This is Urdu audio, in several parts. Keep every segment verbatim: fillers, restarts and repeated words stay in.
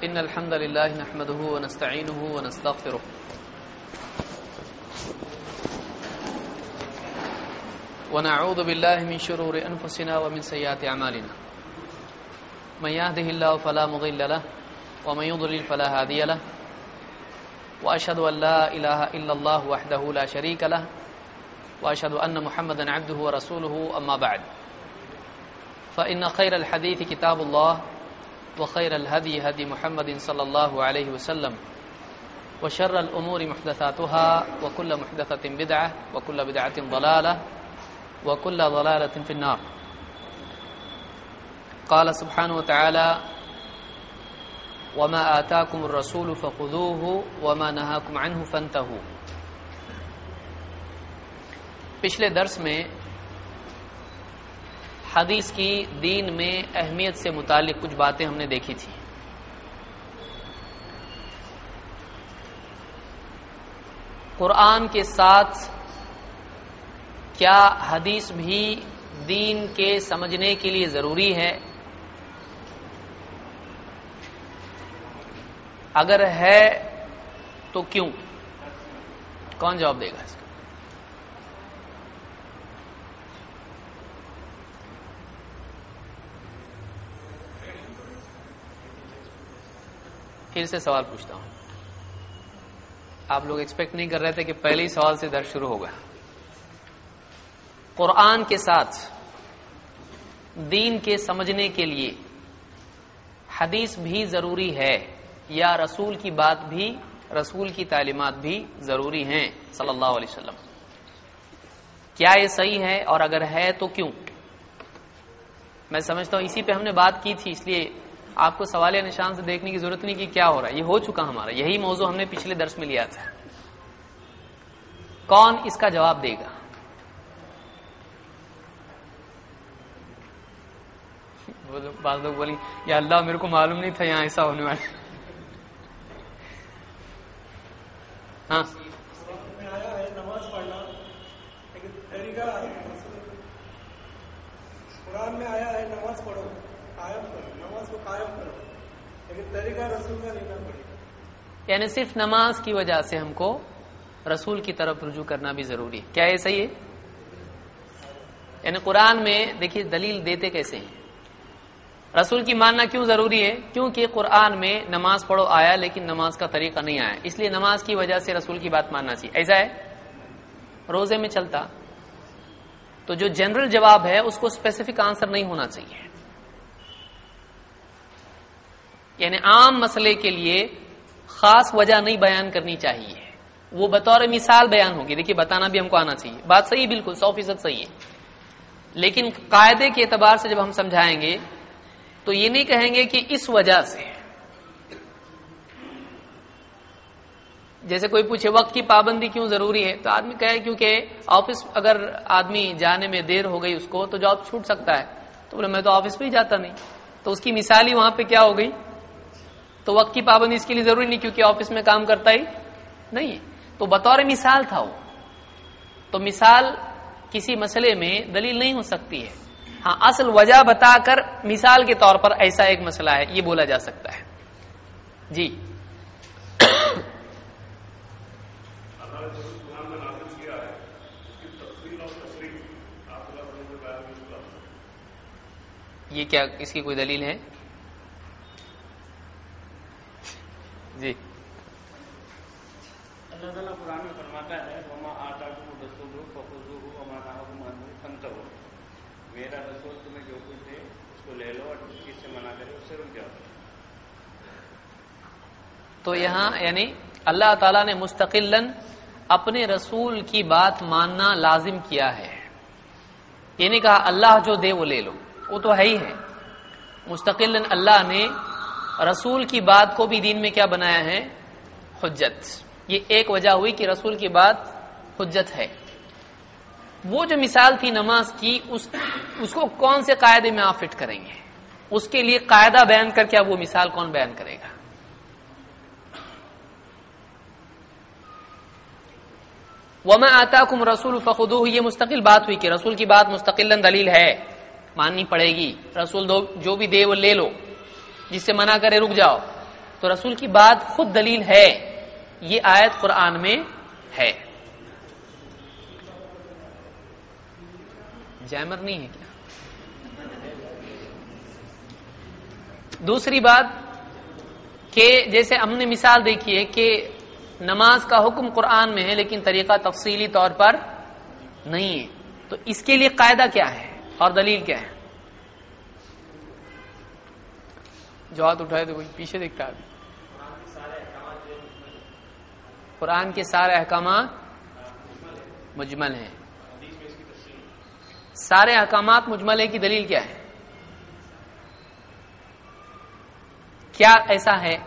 إن الحمد لله نحمده ونستعينه ونستغفره ونعوذ بالله من شرور أنفسنا ومن سيئات أعمالنا من يهده الله فلا مضل له ومن يضلل فلا هادي له وأشهد أن لا إله إلا الله وحده لا شريك له وأشهد أن محمدا عبده ورسوله أما بعد فإن خير الحديث كتاب الله وخير الهدي هدي محمد صلى الله عليه وسلم وشر الأمور محدثاتها وكل محدثة بدعة وكل بدعة ضلالة وكل ضلالة في النار. قال سبحانه وتعالى وما آتاكم الرسول فخذوه وما نهاكم عنه فانتهوا. پچھلے درس میں حدیث کی دین میں اہمیت سے متعلق کچھ باتیں ہم نے دیکھی تھی. قرآن کے ساتھ کیا حدیث بھی دین کے سمجھنے کے لیے ضروری ہے؟ اگر ہے تو کیوں؟ کون جواب دے گا اس کا؟ پھر سے سوال پوچھتا ہوں. آپ لوگ ایکسپیکٹ نہیں کر رہے تھے کہ پہلے ہی سوال سے درس شروع ہوگا. قرآن کے ساتھ دین کے سمجھنے کے لیے حدیث بھی ضروری ہے یا رسول کی بات بھی، رسول کی تعلیمات بھی ضروری ہیں صلی اللہ علیہ وسلم؟ کیا یہ صحیح ہے اور اگر ہے تو کیوں؟ میں سمجھتا ہوں اسی پہ ہم نے بات کی تھی، اس لیے آپ کو سوالیہ نشان سے دیکھنے کی ضرورت نہیں کہ کیا ہو رہا ہے، یہ ہو چکا ہمارا. یہی موضوع ہم نے پچھلے درس میں لیا تھا. کون اس کا جواب دے گا؟ بعض لوگ بولیں یا اللہ میرے کو معلوم نہیں تھا یہاں ایسا ہونے والا. ہاں قرآن میں آیا ہے نماز پڑھو، قائم کرو، نماز کو قائم کرو، لیکن طریقہ رسول کا لینا پڑے گا. یعنی صرف نماز کی وجہ سے ہم کو رسول کی طرف رجوع کرنا بھی ضروری ہے. کیا یہ صحیح ہے؟ یعنی قرآن میں دیکھیے دلیل دیتے کیسے ہیں. رسول کی ماننا کیوں ضروری ہے؟ کیونکہ قرآن میں نماز پڑھو آیا لیکن نماز کا طریقہ نہیں آیا، اس لیے نماز کی وجہ سے رسول کی بات ماننا چاہیے. ایسا ہے روزے میں چلتا تو جو جنرل جواب ہے اس کو اسپیسیفک آنسر نہیں ہونا چاہیے. یعنی عام مسئلے کے لیے خاص وجہ نہیں بیان کرنی چاہیے، وہ بطور مثال بیان ہوگی. دیکھیے بتانا بھی ہم کو آنا چاہیے، بات صحیح، بالکل سو فیصد صحیح ہے. لیکن قاعدے کے اعتبار سے جب ہم سمجھائیں گے تو یہ نہیں کہیں گے کہ اس وجہ سے. جیسے کوئی پوچھے وقت کی پابندی کیوں ضروری ہے تو آدمی کہے کیونکہ آفس اگر آدمی جانے میں دیر ہو گئی اس کو تو جاب چھوٹ سکتا ہے. تو بولے میں تو آفس پہ ہی جاتا نہیں، تو اس کی مثال ہی وہاں پہ کیا ہو گئی؟ تو وقت کی پابندی اس کے لیے ضروری نہیں کیونکہ آفس میں کام کرتا ہی نہیں ہے. تو بطور مثال تھا وہ. تو مثال کسی مسئلے میں دلیل نہیں ہو سکتی ہے. ہاں اصل وجہ بتا کر مثال کے طور پر ایسا ایک مسئلہ ہے یہ بولا جا سکتا ہے. جی یہ کیا اس کی کوئی دلیل ہے؟ جی اللہ تعالیٰ قرآن میں فرماتا ہے وما آتاکم الرسول فخذوہ وما نہاکم عنہ فانتہوا. میرا رسول تمہیں جو کچھ دے اس کو لے لو اور جس چیز سے منع کرے اس سے رک جاؤ. تو یہاں یعنی اللہ تعالیٰ نے مستقلاً اپنے رسول کی بات ماننا لازم کیا ہے. یہ نہیں کہا اللہ جو دے وہ لے لو، وہ تو ہے ہی ہے. مستقلاً اللہ نے رسول کی بات کو بھی دین میں کیا بنایا ہے؟ حجت. یہ ایک وجہ ہوئی کہ رسول کی بات حجت ہے. وہ جو مثال تھی نماز کی اس اس کو کون سے قاعدے میں آپ فٹ کریں گے؟ اس کے لیے قاعدہ بیان کر کے اب وہ مثال کون بیان کرے گا؟ وما آتاکم رسول فخذوہ، یہ مستقل بات ہوئی کہ رسول کی بات مستقلاً دلیل ہے، ماننی پڑے گی. رسول دو جو بھی دے وہ لے لو، جس سے منع کرے رک جاؤ. تو رسول کی بات خود دلیل ہے، یہ آیت قرآن میں ہے۔ جیمر نہیں ہے کیا؟ دوسری بات کہ جیسے ہم نے مثال دیکھی ہے کہ نماز کا حکم قرآن میں ہے لیکن طریقہ تفصیلی طور پر نہیں ہے، تو اس کے لیے قاعدہ کیا ہے اور دلیل کیا ہے؟ جو ہاتھ اٹھائے تو کوئی پیچھے دیکھتا ہے۔ قرآن کے سارے احکامات مجمل ہیں، سارے احکامات مجمل ہے کی دلیل کیا ہے؟ کیا ایسا ہے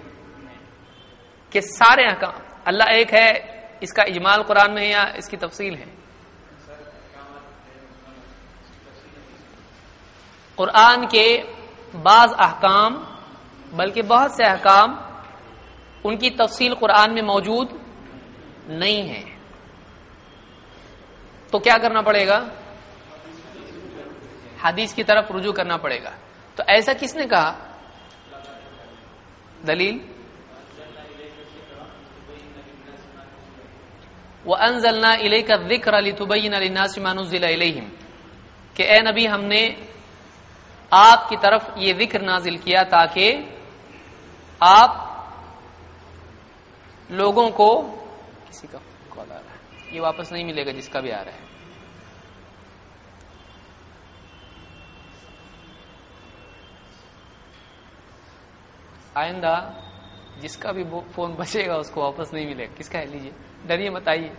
کہ سارے احکام اللہ ایک ہے، اس کا اجمال قرآن میں ہے یا اس کی تفصیل ہے؟ قرآن کے بعض احکام بلکہ بہت سے احکام ان کی تفصیل قرآن میں موجود نہیں ہے، تو کیا کرنا پڑے گا؟ حدیث کی طرف رجوع کرنا پڑے گا۔ تو ایسا کس نے کہا؟ دلیل وَأَنزَلْنَا إِلَيْكَ الذِّكْرَ لِتُبَيِّنَ لِلنَّاسِ مَا نُزِّلَ إِلَيْهِمْ کہ اے نبی ہم نے آپ کی طرف یہ ذکر نازل کیا تاکہ آپ لوگوں کو، کسی کا کال آ رہا ہے، یہ واپس نہیں ملے گا جس کا بھی آ رہا ہے، آئندہ جس کا بھی فون بچے گا اس کو واپس نہیں ملے گا۔ کس کا ہے؟ لیجیے، ڈریے مت، آئیے۔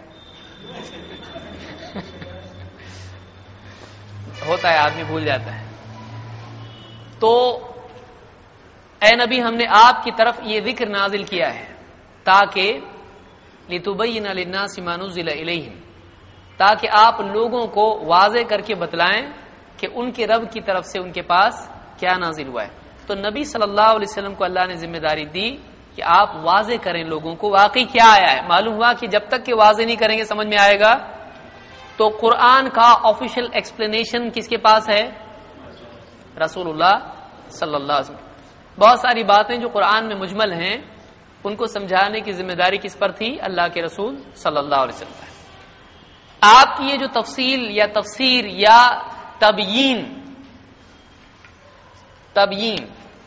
ہوتا ہے، آدمی بھول جاتا ہے۔ تو اے نبی ہم نے آپ کی طرف یہ ذکر نازل کیا ہے تاکہ لِتُبَيِّنَ لِلنَّاسِ مَا نُزِّلَ إِلَيْهِمْ تاکہ آپ لوگوں کو واضح کر کے بتلائیں کہ ان کے رب کی طرف سے ان کے پاس کیا نازل ہوا ہے۔ تو نبی صلی اللہ علیہ وسلم کو اللہ نے ذمہ داری دی کہ آپ واضح کریں لوگوں کو واقعی کیا آیا ہے۔ معلوم ہوا کہ جب تک کہ واضح نہیں کریں گے سمجھ میں آئے گا۔ تو قرآن کا آفیشیل ایکسپلینیشن کس کے پاس ہے؟ رسول اللہ صلی اللہ علیہ وسلم۔ بہت ساری باتیں جو قرآن میں مجمل ہیں ان کو سمجھانے کی ذمہ داری کس پر تھی؟ اللہ کے رسول صلی اللہ علیہ وسلم۔ آپ کی یہ جو تفصیل یا تفسیر یا تبیین تبیین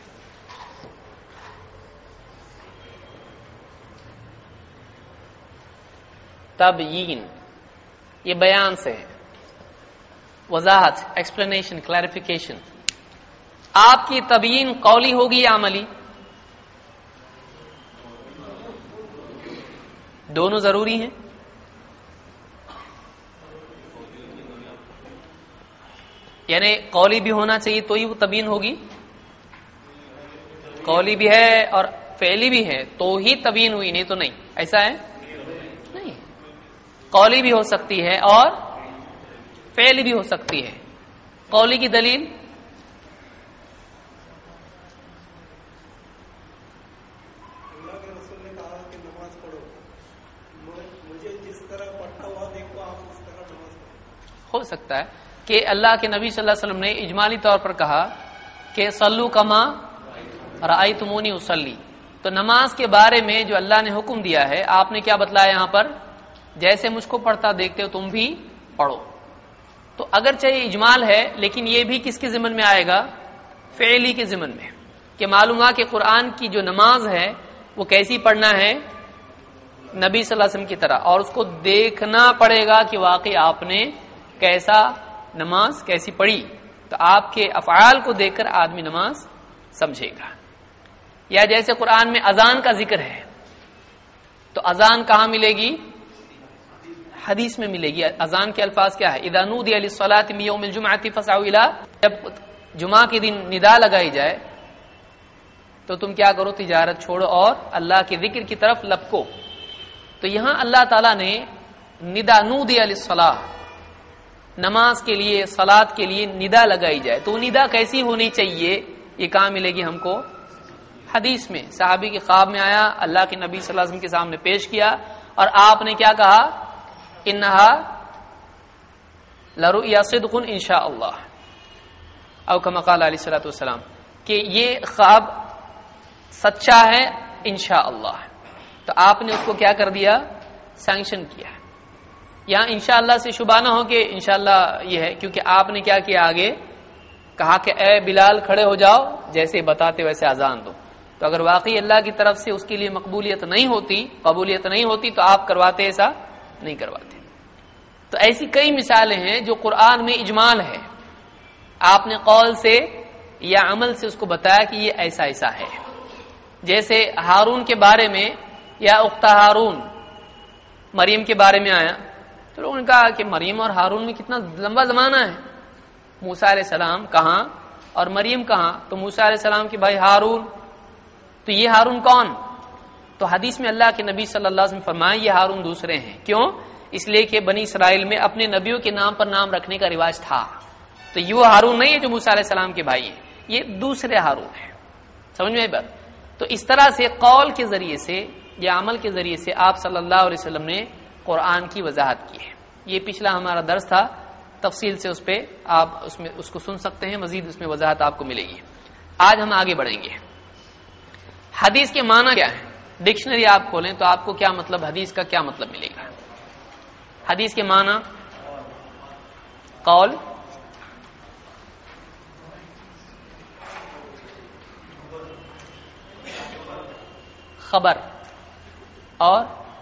تبیین یہ بیان سے ہے، وضاحت، ایکسپلینیشن، کلیریفیکیشن۔ آپ کی تبیین قولی ہوگی یا عملی؟ دونوں ضروری ہیں۔ یعنی قولی بھی ہونا چاہیے تو ہی وہ تبیین ہوگی، قولی بھی ہے اور فعلی بھی ہے تو ہی تبیین ہوئی، نہیں تو نہیں۔ ایسا ہے نہیں، قولی بھی ہو سکتی ہے اور فعلی بھی ہو سکتی ہے۔ قولی کی دلیل اللہ کے رسول نے کہا کہ نماز پڑھو، مجھے جس طرح پڑھتا ہوا دیکھو آپ اس طرح نماز پڑھو۔ ہو سکتا ہے کہ اللہ کے نبی صلی اللہ علیہ وسلم نے اجمالی طور پر کہا کہ صلو کما رأیتمونی اصلی، تو نماز کے بارے میں جو اللہ نے حکم دیا ہے آپ نے کیا بتلایا یہاں پر؟ جیسے مجھ کو پڑھتا دیکھتے ہو تم بھی پڑھو۔ تو اگرچہ یہ اجمال ہے لیکن یہ بھی کس کے ضمن میں آئے گا؟ فعلی کے ضمن میں، کہ معلوم ہوا کہ قرآن کی جو نماز ہے وہ کیسی پڑھنا ہے؟ نبی صلی اللہ علیہ وسلم کی طرح، اور اس کو دیکھنا پڑے گا کہ واقعی آپ نے کیسا نماز کیسی پڑھی۔ تو آپ کے افعال کو دیکھ کر آدمی نماز سمجھے گا۔ یا جیسے قرآن میں اذان کا ذکر ہے تو اذان کہاں ملے گی؟ حدیث میں ملے گی۔ اذان کے الفاظ کیا ہے؟ اذا نودی للصلاۃ من یوم الجمعۃ فاسعوا الی، جب جمعہ کے دن ندا لگائی جائے تو تم کیا کرو؟ تجارت چھوڑو اور اللہ کے ذکر کی طرف لپکو۔ تو یہاں اللہ تعالیٰ نے ندا نودی للصلاۃ، نماز کے لیے، صلاۃ کے لیے ندا لگائی جائے تو ندا کیسی ہونی چاہیے؟ یہ کہاں ملے گی ہم کو؟ حدیث میں۔ صحابی کے خواب میں آیا، اللہ کے نبی صلی اللہ علیہ وسلم کے سامنے پیش کیا اور آپ نے کیا کہا؟ انہا لرؤیا صدق انشاء اللہ، او کما قال علیہ الصلوۃ والسلام، کہ یہ خواب سچا ہے انشاءاللہ، تو آپ نے اس کو کیا کر دیا؟ سینکشن کیا. یہاں انشاءاللہ سے شبہ نہ ہو کہ انشاءاللہ یہ ہے، کیونکہ آپ نے کیا کیا؟ آگے کہا کہ اے بلال کھڑے ہو جاؤ، جیسے بتاتے ویسے اذان دو. تو اگر واقعی اللہ کی طرف سے اس کے لیے مقبولیت نہیں ہوتی، قبولیت نہیں ہوتی، تو آپ کرواتے؟ ایسا نہیں کرواتے. تو ایسی کئی مثالیں ہیں جو قرآن میں اجمال ہے، آپ نے قول سے یا عمل سے اس کو بتایا کہ یہ ایسا ایسا ہے. جیسے ہارون کے بارے میں، یا اخت ہارون مریم کے بارے میں آیا تو لوگوں نے کہا کہ مریم اور ہارون میں کتنا لمبا زمانہ ہے، موسیٰ علیہ السلام کہاں اور مریم کہاں؟ تو موسیٰ علیہ السلام کے بھائی ہارون، تو یہ ہارون کون؟ تو حدیث میں اللہ کے نبی صلی اللہ علیہ وسلم فرمائے یہ ہارون دوسرے ہیں. کیوں؟ اس لیے کہ بنی اسرائیل میں اپنے نبیوں کے نام پر نام رکھنے کا رواج تھا. تو یہ وہ ہارون نہیں ہے جو موسیٰ علیہ السلام کے بھائی ہیں، یہ دوسرے ہارون ہیں. سمجھ میں بات؟ تو اس طرح سے قول کے ذریعے سے یا عمل کے ذریعے سے آپ صلی اللہ علیہ وسلم نے قرآن کی وضاحت کی ہے. یہ پچھلا ہمارا درس تھا، تفصیل سے اس پہ آپ اس میں اس کو سن سکتے ہیں، مزید اس میں وضاحت آپ کو ملے گی. آج ہم آگے بڑھیں گے. حدیث کے معنی کیا ہے؟ ڈکشنری آپ کھولیں تو آپ کو کیا مطلب، حدیث کا کیا مطلب ملے گا؟ حدیث کے معنی قول، خبر، اور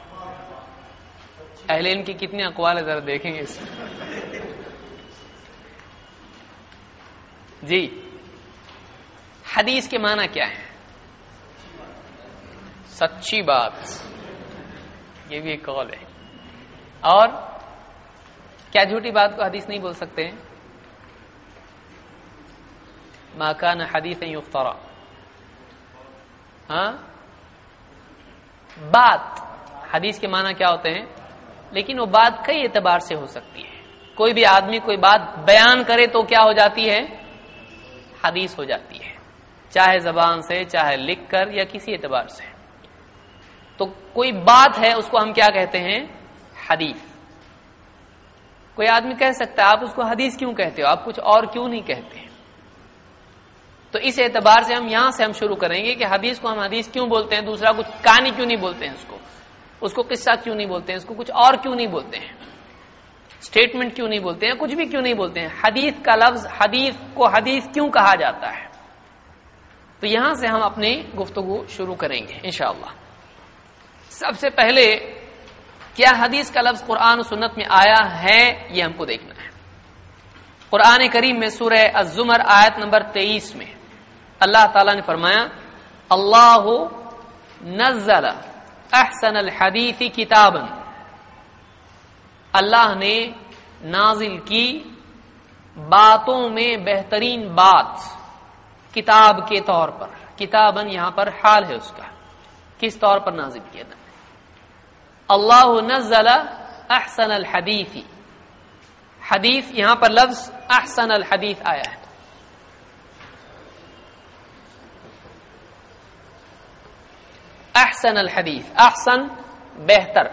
اہل علم کی کتنے اقوال ہے ذرا دیکھیں گے اس جی. حدیث کے معنی کیا ہے؟ سچی بات، یہ بھی ایک قول ہے. اور کیا جھوٹی بات کو حدیث نہیں بول سکتے ہیں؟ ما کان حدیثا یفترا. ہاں بات، حدیث کے معنی کیا ہوتے ہیں؟ لیکن وہ بات کئی اعتبار سے ہو سکتی ہے. کوئی بھی آدمی کوئی بات بیان کرے تو کیا ہو جاتی ہے؟ حدیث ہو جاتی ہے، چاہے زبان سے، چاہے لکھ کر، یا کسی اعتبار سے. تو کوئی بات ہے اس کو ہم کیا کہتے ہیں؟ حدیث. کوئی آدمی کہہ سکتا ہے آپ اس کو حدیث کیوں کہتے ہو، آپ کچھ اور کیوں نہیں کہتے؟ تو اس اعتبار سے ہم یہاں سے ہم شروع کریں گے کہ حدیث کو ہم حدیث کیوں بولتے ہیں، دوسرا کچھ کہانی کیوں نہیں بولتے ہیں اس کو، اس کو قصہ کیوں نہیں بولتے ہیں، اس کو کچھ اور کیوں نہیں بولتے ہیں، اسٹیٹمنٹ کیوں نہیں بولتے ہیں، کچھ بھی کیوں نہیں بولتے ہیں. حدیث کا لفظ، حدیث کو حدیث کیوں کہا جاتا ہے؟ تو یہاں سے ہم اپنی گفتگو شروع کریں گے انشاءاللہ. سب سے پہلے کیا حدیث کا لفظ قرآن و سنت میں آیا ہے، یہ ہم کو دیکھنا ہے. قرآن کریم میں سورہ الزمر آیت نمبر تیئیس میں اللہ تعالیٰ نے فرمایا اللہ نزل احسن الحدیث کتابا، اللہ نے نازل کی باتوں میں بہترین بات کتاب کے طور پر. کتابن یہاں پر حال ہے اس کا، کس طور پر نازل کیا تھا؟ اللہ نزل احسن الحدیث. حدیث یہاں پر لفظ احسن الحدیث آیا ہے. احسن الحدیث، احسن بہتر،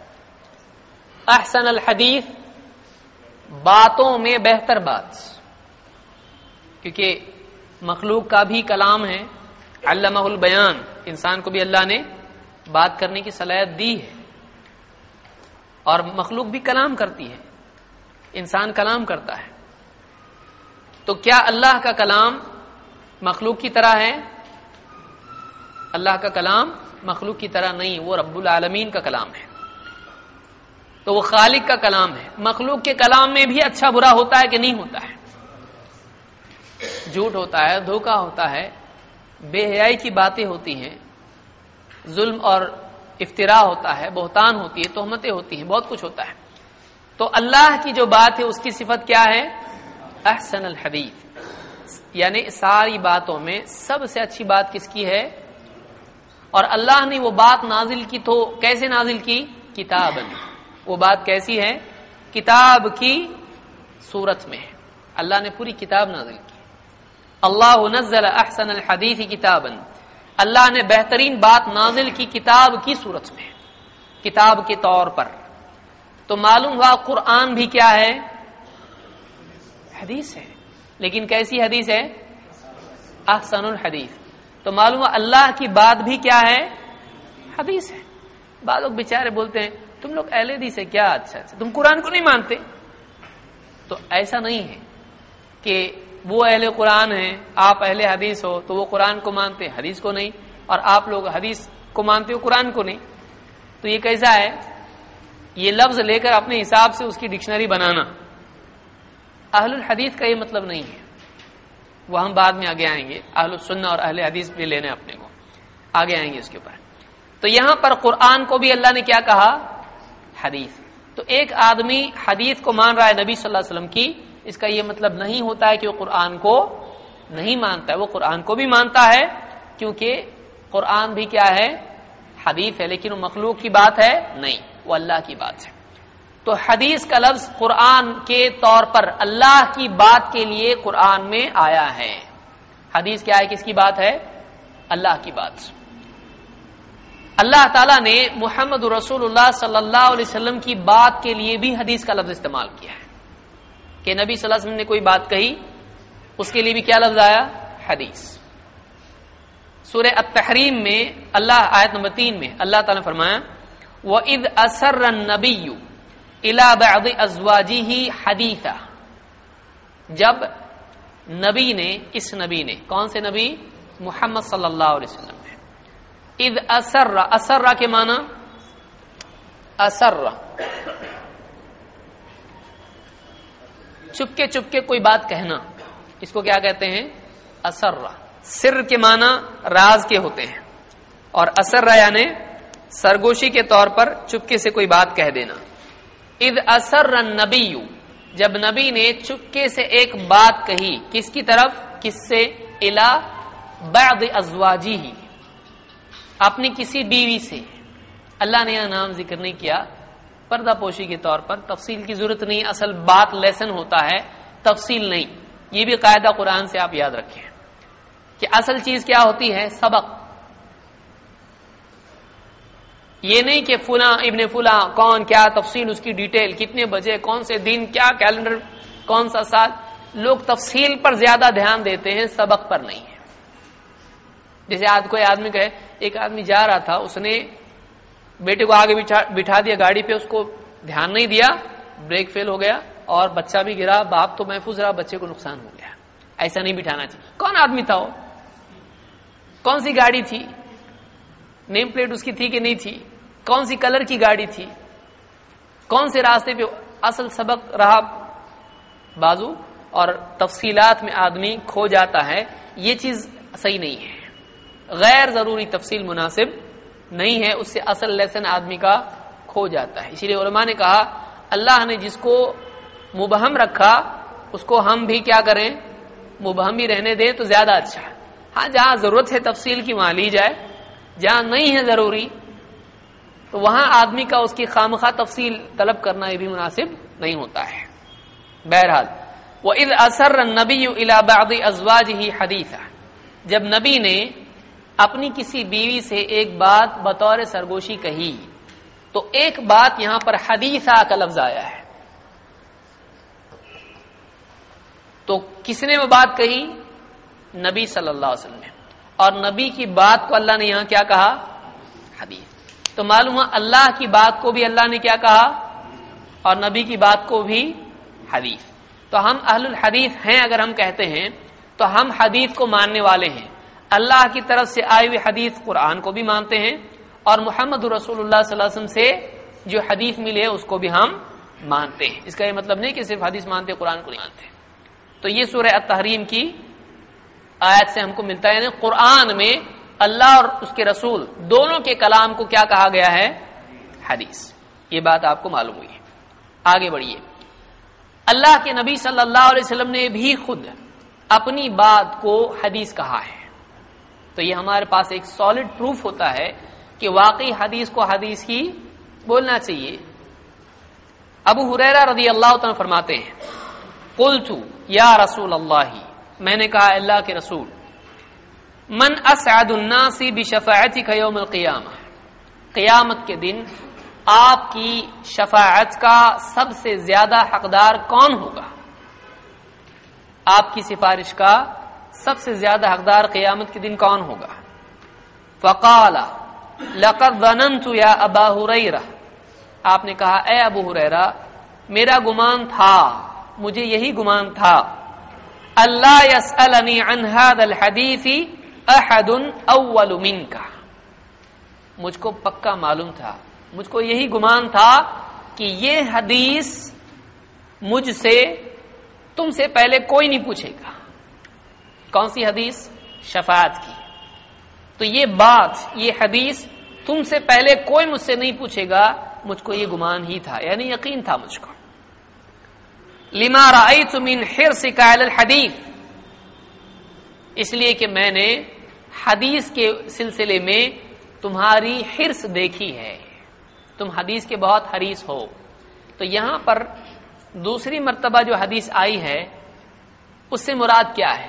احسن الحدیث باتوں میں بہتر بات، کیونکہ مخلوق کا بھی کلام ہے. علمہ البیان، انسان کو بھی اللہ نے بات کرنے کی صلاحیت دی ہے، اور مخلوق بھی کلام کرتی ہے، انسان کلام کرتا ہے. تو کیا اللہ کا کلام مخلوق کی طرح ہے؟ اللہ کا کلام مخلوق کی طرح نہیں، وہ رب العالمین کا کلام ہے. تو وہ خالق کا کلام ہے. مخلوق کے کلام میں بھی اچھا برا ہوتا ہے کہ نہیں ہوتا ہے؟ جھوٹ ہوتا ہے، دھوکہ ہوتا ہے، بے حیائی کی باتیں ہوتی ہیں، ظلم اور افتراء ہوتا ہے، بہتان ہوتی ہے، تہمتیں ہوتی ہیں، بہت کچھ ہوتا ہے. تو اللہ کی جو بات ہے اس کی صفت کیا ہے؟ احسن الحدیث، یعنی ساری باتوں میں سب سے اچھی بات کس کی ہے؟ اور اللہ نے وہ بات نازل کی تو کیسے نازل کی؟ کتاب. وہ بات کیسی ہے؟ کتاب کی صورت میں ہے. اللہ نے پوری کتاب نازل کی. اللہ نزل احسن الحدیث کتابا، اللہ نے بہترین بات نازل کی کتاب کی صورت میں، کتاب کے طور پر. تو معلوم ہوا قرآن بھی کیا ہے؟ حدیث ہے. لیکن کیسی حدیث ہے؟ احسن الحدیث. تو معلوم ہے اللہ کی بات بھی کیا ہے؟ حدیث ہے. بعض لوگ بیچارے بولتے ہیں تم لوگ اہل حدیث ہے کیا، اچھا اچھا تم قرآن کو نہیں مانتے. تو ایسا نہیں ہے کہ وہ اہل قرآن ہیں، آپ اہل حدیث ہو تو وہ قرآن کو مانتے حدیث کو نہیں، اور آپ لوگ حدیث کو مانتے ہو قرآن کو نہیں. تو یہ کیسا ہے؟ یہ لفظ لے کر اپنے حساب سے اس کی ڈکشنری بنانا. اہل الحدیث کا یہ مطلب نہیں ہے، وہ ہم بعد میں آگے آئیں گے. اہل السنہ اور اہل حدیث بھی لینے اپنے کو، آگے آئیں گے اس کے اوپر. تو یہاں پر قرآن کو بھی اللہ نے کیا کہا؟ حدیث. تو ایک آدمی حدیث کو مان رہا ہے نبی صلی اللہ علیہ وسلم کی، اس کا یہ مطلب نہیں ہوتا ہے کہ وہ قرآن کو نہیں مانتا ہے. وہ قرآن کو بھی مانتا ہے کیونکہ قرآن بھی کیا ہے؟ حدیث ہے، لیکن وہ مخلوق کی بات ہے نہیں، وہ اللہ کی بات ہے. تو حدیث کا لفظ قرآن کے طور پر اللہ کی بات کے لیے قرآن میں آیا ہے. حدیث کیا ہے؟ کس کی بات ہے؟ اللہ کی بات. اللہ تعالیٰ نے محمد رسول اللہ صلی اللہ علیہ وسلم کی بات کے لیے بھی حدیث کا لفظ استعمال کیا ہے کہ نبی صلی اللہ علیہ وسلم نے کوئی بات کہی، اس کے لیے بھی کیا لفظ آیا؟ حدیث. سورہ التحریم میں اللہ آیت نمبر تین میں اللہ تعالیٰ نے فرمایا وَإِذْ أَسَرَّ النَّبِيُّ إِلَى بَعْضِ أَزْوَاجِهِ حَدِيثًا. جب نبی نے، اس نبی نے، کون سے نبی؟ محمد صلی اللہ علیہ وسلم نے. اذ اسر، اسر کے معنی اسر چپکے چپکے کوئی بات کہنا، اس کو کیا کہتے ہیں؟ اسر. سر کے معنی راز کے ہوتے ہیں، اور اسر یعنی سرگوشی کے طور پر چپکے سے کوئی بات کہہ دینا. اذ اسر النبی، جب نبی نے چپکے سے ایک بات کہی، کس کی طرف؟ کس سے؟ الی بعض ازواجہ، اپنی کسی بیوی سے. اللہ نے یہاں نام ذکر نہیں کیا پردہ پوشی کے طور پر، تفصیل کی ضرورت نہیں. اصل بات لیسن ہوتا ہے، تفصیل نہیں. یہ بھی قاعدہ قرآن سے آپ یاد رکھیں کہ اصل چیز کیا ہوتی ہے؟ سبق. یہ نہیں کہ فلاں ابن فلاں کون، کیا تفصیل اس کی ڈیٹیل، کتنے بجے، کون سے دن، کیا کیلنڈر، کون سا سال. لوگ تفصیل پر زیادہ دھیان دیتے ہیں، سبق پر نہیں ہے. جیسے آج کوئی آدمی کہے، ایک آدمی جا رہا تھا، اس نے بیٹے کو آگے بٹھا دیا گاڑی پہ، اس کو دھیان نہیں دیا، بریک فیل ہو گیا اور بچہ بھی گرا. باپ تو محفوظ رہا، بچے کو نقصان ہو گیا. ایسا نہیں بٹھانا چاہیے. کون آدمی تھا وہ؟ کون سی گاڑی تھی؟ نیم پلیٹ اس کی تھی کہ نہیں تھی؟ کون سی کلر کی گاڑی تھی؟ کون سے راستے پہ؟ اصل سبق رہا بازو، اور تفصیلات میں آدمی کھو جاتا ہے. یہ چیز صحیح نہیں ہے. غیر ضروری تفصیل مناسب نہیں ہے، اس سے اصل لیسن آدمی کا کھو جاتا ہے. اسی لیے علماء نے کہا اللہ نے جس کو مبہم رکھا اس کو ہم بھی کیا کریں؟ مبہم ہی رہنے دیں تو زیادہ اچھا ہے. ہاں جہاں ضرورت ہے تفصیل کی وہاں لی جائے، جہاں نہیں ہے ضروری تو وہاں آدمی کا اس کی خامخواہ تفصیل طلب کرنا یہ بھی مناسب نہیں ہوتا ہے. بہرحال وَإِذْ أَسَرَّ النَّبِيُّ إِلَى بَعْضِ أَزْوَاجِهِ حَدِيثًا، جب نبی نے اپنی کسی بیوی سے ایک بات بطور سرگوشی کہی، تو ایک بات یہاں پر حدیثہ کا لفظ آیا ہے. تو کس نے وہ بات کہی؟ نبی صلی اللہ علیہ وسلم نے. اور نبی کی بات کو اللہ نے یہاں کیا کہا؟ حدیث. تو معلوم ہے اللہ کی بات کو بھی اللہ نے کیا کہا اور نبی کی بات کو بھی حدیث. تو ہم اہل الحدیث ہیں اگر ہم کہتے ہیں تو ہم حدیث کو ماننے والے ہیں. اللہ کی طرف سے آئی ہوئی حدیث قرآن کو بھی مانتے ہیں، اور محمد رسول اللہ صلی اللہ علیہ وسلم سے جو حدیث ملی ہے اس کو بھی ہم مانتے ہیں. اس کا یہ مطلب نہیں کہ صرف حدیث مانتے قرآن کو نہیں مانتے. تو یہ سورہ التحریم کی آیت سے ہم کو ملتا ہے، یعنی قرآن میں اللہ اور اس کے رسول دونوں کے کلام کو کیا کہا گیا ہے؟ حدیث. یہ بات آپ کو معلوم ہوئی ہے. آگے بڑھیے. اللہ کے نبی صلی اللہ علیہ وسلم نے بھی خود اپنی بات کو حدیث کہا ہے. تو یہ ہمارے پاس ایک سالڈ پروف ہوتا ہے کہ واقعی حدیث کو حدیث ہی بولنا چاہیے. ابو ہریرہ رضی اللہ تعالیٰ فرماتے ہیں قلت یا رسول اللہ، میں نے کہا اللہ کے رسول، من اسعد الناس بشفاعتک یوم القیامہ، قیامت کے دن آپ کی شفاعت کا سب سے زیادہ حقدار کون ہوگا؟ آپ کی سفارش کا سب سے زیادہ حقدار قیامت کے دن کون ہوگا؟ فقال لقد ظننت یا ابا ہریرہ، آپ نے کہا اے ابو ہریرہ میرا گمان تھا، مجھے یہی گمان تھا، اللہ یسألنی عن هذا الحدیث احد اول منک، مجھ کو پکا معلوم تھا، مجھ کو یہی گمان تھا کہ یہ حدیث مجھ سے تم سے پہلے کوئی نہیں پوچھے گا۔ کون سی حدیث؟ شفاعت کی۔ تو یہ بات، یہ حدیث تم سے پہلے کوئی مجھ سے نہیں پوچھے گا، مجھ کو یہ گمان ہی تھا، یعنی یقین تھا مجھ کو۔ لما رأيت من حرصك على الحديث، اس لیے کہ میں نے حدیث کے سلسلے میں تمہاری حرص دیکھی ہے، تم حدیث کے بہت حریص ہو۔ تو یہاں پر دوسری مرتبہ جو حدیث آئی ہے اس سے مراد کیا ہے؟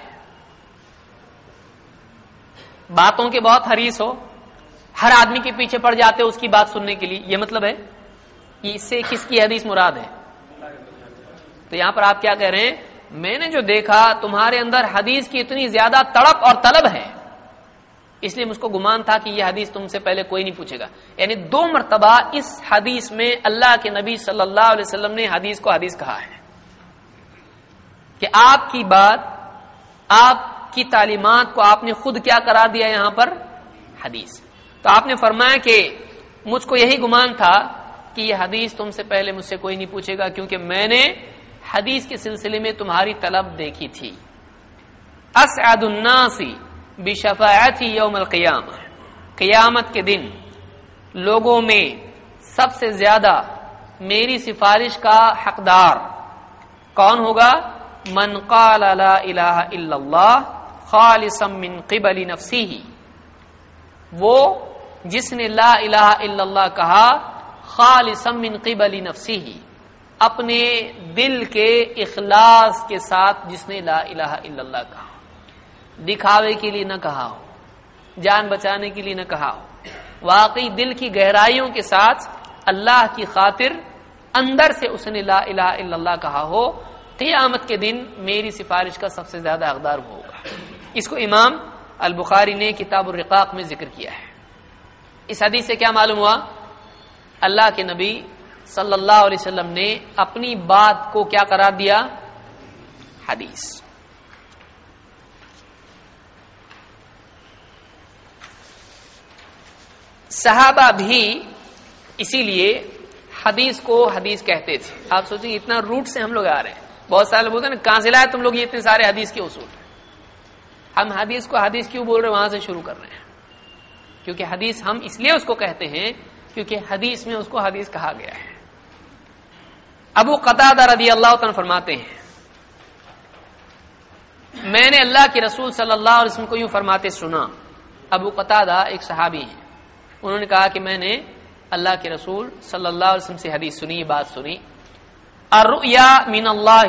باتوں کے بہت حریص ہو، ہر آدمی کے پیچھے پڑ جاتے ہو اس کی بات سننے کے لیے، یہ مطلب ہے کہ اس سے کس کی حدیث مراد ہے؟ تو یہاں پر آپ کیا کہہ رہے ہیں؟ میں نے جو دیکھا تمہارے اندر حدیث کی اتنی زیادہ تڑپ اور طلب ہے، اس لیے مجھ کو گمان تھا کہ یہ حدیث تم سے پہلے کوئی نہیں پوچھے گا۔ یعنی دو مرتبہ اس حدیث میں اللہ کے نبی صلی اللہ علیہ وسلم نے حدیث کو حدیث کہا ہے کہ آپ کی بات، آپ کی تعلیمات کو آپ نے خود کیا قرار دیا یہاں پر؟ حدیث۔ تو آپ نے فرمایا کہ مجھ کو یہی گمان تھا کہ یہ حدیث تم سے پہلے مجھ سے کوئی نہیں پوچھے گا، کیونکہ میں نے حدیث کے سلسلے میں تمہاری طلب دیکھی تھی۔ اسعد الناس بشفاعتی یوم القیامہ، قیامت کے دن لوگوں میں سب سے زیادہ میری سفارش کا حقدار کون ہوگا؟ من قال لا الہ الا اللہ خالصا من قبل نفسہ، وہ جس نے لا الہ الا اللہ کہا خالصا من قبل نفسہ، اپنے دل کے اخلاص کے ساتھ جس نے لا الہ الا اللہ کہا، دکھاوے کے لیے نہ کہا ہو، جان بچانے کے لیے نہ کہا ہو، واقعی دل کی گہرائیوں کے ساتھ اللہ کی خاطر اندر سے اس نے لا الہ الا اللہ کہا ہو، قیامت کے دن میری سفارش کا سب سے زیادہ حقدار ہوگا۔ اس کو امام البخاری نے کتاب الرقاق میں ذکر کیا ہے۔ اس حدیث سے کیا معلوم ہوا؟ اللہ کے نبی صلی اللہ علیہ وسلم نے اپنی بات کو کیا قرار دیا؟ حدیث۔ صحابہ بھی اسی لیے حدیث کو حدیث کہتے تھے۔ آپ سوچیں اتنا روٹ سے ہم لوگ آ رہے ہیں، بہت سارے لوگ بولتے ہیں نا کہاں سے لائے تم لوگ یہ اتنے سارے حدیث کے اصول؟ ہم حدیث کو حدیث کیوں بول رہے ہیں؟ وہاں سے شروع کر رہے ہیں، کیونکہ حدیث ہم اس لیے اس کو کہتے ہیں کیونکہ حدیث میں اس کو حدیث کہا گیا ہے۔ ابو قتادہ رضی اللہ عنہ فرماتے ہیں میں نے اللہ کے رسول صلی اللہ علیہ وسلم کو یوں فرماتے سنا۔ ابو قتادہ ایک صحابی ہیں، انہوں نے کہا کہ میں نے اللہ کے رسول صلی اللہ علیہ وسلم سے حدیث سنی، بات سنی، الرؤیا من اللہ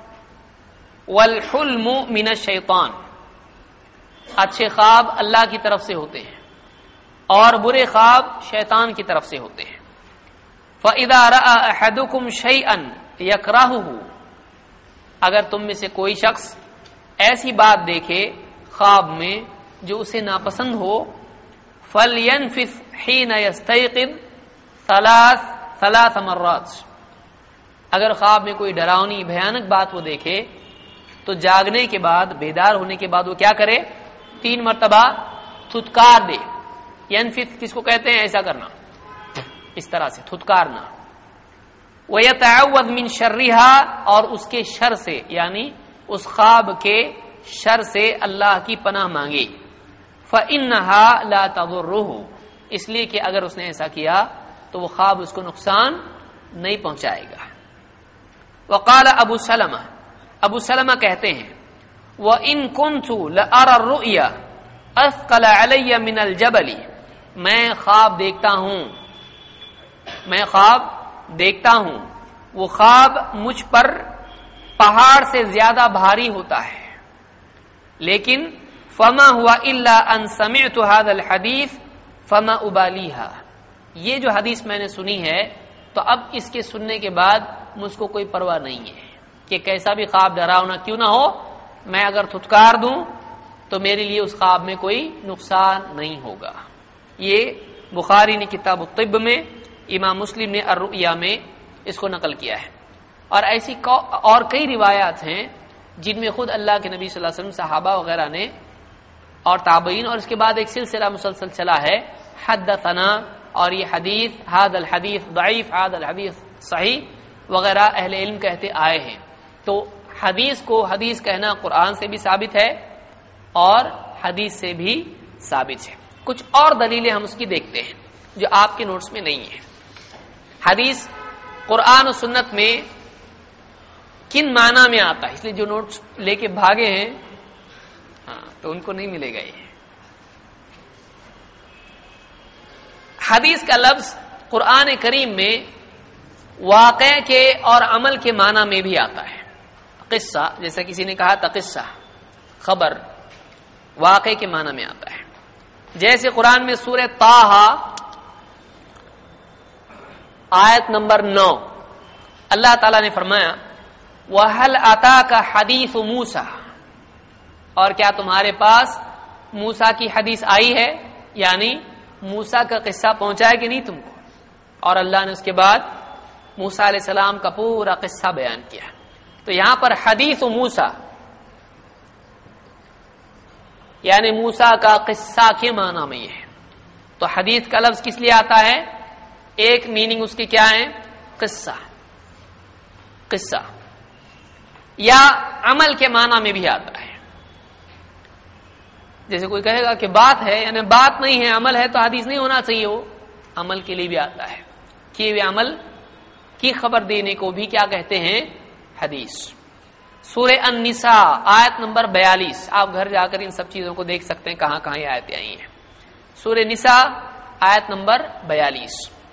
والحلم من الشیطان، اچھے خواب اللہ کی طرف سے ہوتے ہیں اور برے خواب شیطان کی طرف سے ہوتے ہیں۔ فَإِذَا رَأَى أَحَدُكُمْ شَيْئًا يَكْرَهُهُ، اگر تم میں سے کوئی شخص ایسی بات دیکھے خواب میں جو اسے ناپسند ہو، فَلْيَنْفِثْ حِينَ يَسْتَيْقِظْ ثَلَاث ثَلَاثَ مَرَّاتٍ، اگر خواب میں کوئی ڈراؤنی بھیانک بات وہ دیکھے تو جاگنے کے بعد، بیدار ہونے کے بعد وہ کیا کرے؟ تین مرتبہ تھتکار دے۔ ینفث کس کو کہتے ہیں؟ ایسا کرنا، اس طرح سے تھتکارنا۔ وَيَتَعَوَّذْ مِنْ شَرِّهَا، اور اس کے شر سے، یعنی اس خواب کے شر سے اللہ کی پناہ مانگے۔ فَإِنَّهَا لَا تَضُرُّهُ، اس لیے کہ اگر اس نے ایسا کیا تو وہ خواب اس کو نقصان نہیں پہنچائے گا۔ وقال ابو سلمہ، ابو سلمہ کہتے ہیں وَإِن كُنْتُ لَأَرَى الرُّؤْيَا أَثْقَلَ عَلَيَّ مِنَ الْجَبَلِ، میں خواب دیکھتا ہوں، میں خواب دیکھتا ہوں، وہ خواب مجھ پر پہاڑ سے زیادہ بھاری ہوتا ہے، لیکن فما ہوا الا ان سمعت هذا الحديث فما ابالیها، یہ جو حدیث میں نے سنی ہے تو اب اس کے سننے کے بعد مجھ کو کوئی پرواہ نہیں ہے کہ کیسا بھی خواب ڈراؤنا کیوں نہ ہو، میں اگر تھتکار دوں تو میرے لیے اس خواب میں کوئی نقصان نہیں ہوگا. یہ بخاری نے کتاب الطب میں، امام مسلم نے الرؤیا میں اس کو نقل کیا ہے. اور ایسی اور کئی روایات ہیں جن میں خود اللہ کے نبی صلی اللہ علیہ وسلم، صحابہ وغیرہ نے اور تابعین، اور اس کے بعد ایک سلسلہ مسلسل چلا ہے حدثنا، اور یہ حدیث ھذا الحدیث ضعیف، ھذا الحدیث صحیح وغیرہ اہل علم کہتے آئے ہیں. تو حدیث کو حدیث کہنا قرآن سے بھی ثابت ہے اور حدیث سے بھی ثابت ہے. کچھ اور دلیلیں ہم اس کی دیکھتے ہیں جو آپ کے نوٹس میں نہیں ہیں. حدیث قرآن و سنت میں کن معنی میں آتا ہے؟ اس لیے جو نوٹس لے کے بھاگے ہیں ہاں تو ان کو نہیں ملے گا. یہ حدیث کا لفظ قرآن کریم میں واقع کے اور عمل کے معنی میں بھی آتا ہے. قصہ، جیسا کسی نے کہا تھا قصہ، خبر، واقع کے معنی میں آتا ہے. جیسے قرآن میں سورہ طٰہٰ آیت نمبر نو اللہ تعالی نے فرمایا وَهَلْ أَتَاكَ حَدِيثُ مُوسَىٰ، اور کیا تمہارے پاس موسیٰ کی حدیث آئی ہے، یعنی موسیٰ کا قصہ پہنچا ہے کہ نہیں تم کو. اور اللہ نے اس کے بعد موسیٰ علیہ السلام کا پورا قصہ بیان کیا. تو یہاں پر حدیث موسیٰ یعنی موسیٰ کا قصہ کے معنی میں یہ ہے. تو حدیث کا لفظ کس لیے آتا ہے؟ ایک میننگ اس کی کیا ہے؟ قصہ، قصہ، یا عمل کے معنی میں بھی آتا ہے. جیسے کوئی کہے گا کہ بات ہے، یعنی بات نہیں ہے عمل ہے، تو حدیث نہیں ہونا چاہیے. وہ عمل کے لیے بھی آتا ہے، کیے ہوئے عمل کی خبر دینے کو بھی کیا کہتے ہیں؟ حدیث. سورہ النساء آیت نمبر بیالیس، آپ گھر جا کر ان سب چیزوں کو دیکھ سکتے ہیں کہاں کہاں یہ آیتیں آئی ہیں. سورہ نساء آیت نمبر بیالیس.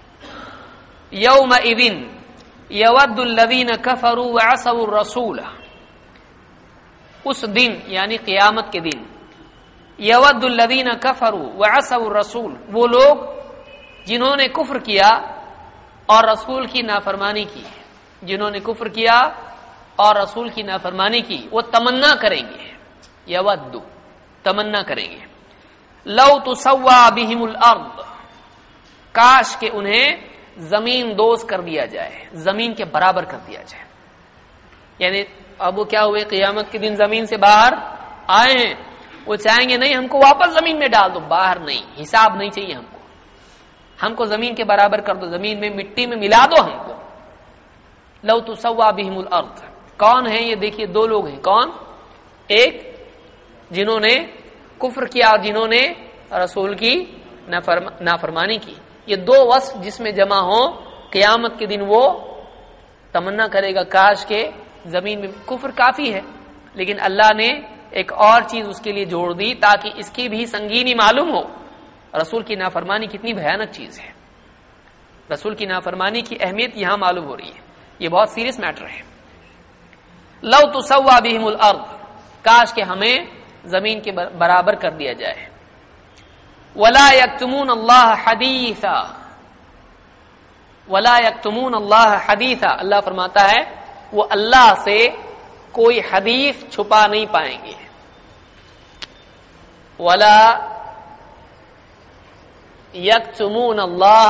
یومئذ یود الذین کفروا وعصوا الرسول، اس دن یعنی قیامت کے دن، یود الذین کفروا وعصوا الرسول، وہ لوگ جنہوں نے کفر کیا اور رسول کی نافرمانی کی، جنہوں نے کفر کیا اور رسول کی نافرمانی کی، وہ تمنا کریں گے، یود تمنا کریں گے، لو تسوا بہم الارض، کاش کہ انہیں زمین دوز کر دیا جائے، زمین کے برابر کر دیا جائے. یعنی اب وہ کیا ہوئے؟ قیامت کے دن زمین سے باہر آئے ہیں، وہ چاہیں گے نہیں ہم کو واپس زمین میں ڈال دو، باہر نہیں، حساب نہیں چاہیے ہم کو، ہم کو زمین کے برابر کر دو، زمین میں مٹی میں ملا دو ہم کو. لو تسوا بہم الارض، کون ہے یہ؟ دیکھیے دو لوگ ہیں. کون؟ ایک جنہوں نے کفر کیا اور جنہوں نے رسول کی نافرمانی کی. یہ دو وصف جس میں جمع ہو، قیامت کے دن وہ تمنا کرے گا کاش کے زمین میں. کفر کافی ہے، لیکن اللہ نے ایک اور چیز اس کے لیے جوڑ دی تاکہ اس کی بھی سنگینی معلوم ہو. رسول کی نافرمانی کتنی بھیانک چیز ہے، رسول کی نافرمانی کی اہمیت یہاں معلوم ہو رہی ہے. یہ بہت سیریس میٹر ہے. لو تسوا بہم الارض، کاش کہ ہمیں زمین کے برابر کر دیا جائے. ولا یکتمون اللہ حدیثا، ولا یکتمون اللہ حدیثا، اللہ فرماتا ہے وہ اللہ سے کوئی حدیث چھپا نہیں پائیں گے. ولا یکتمون اللہ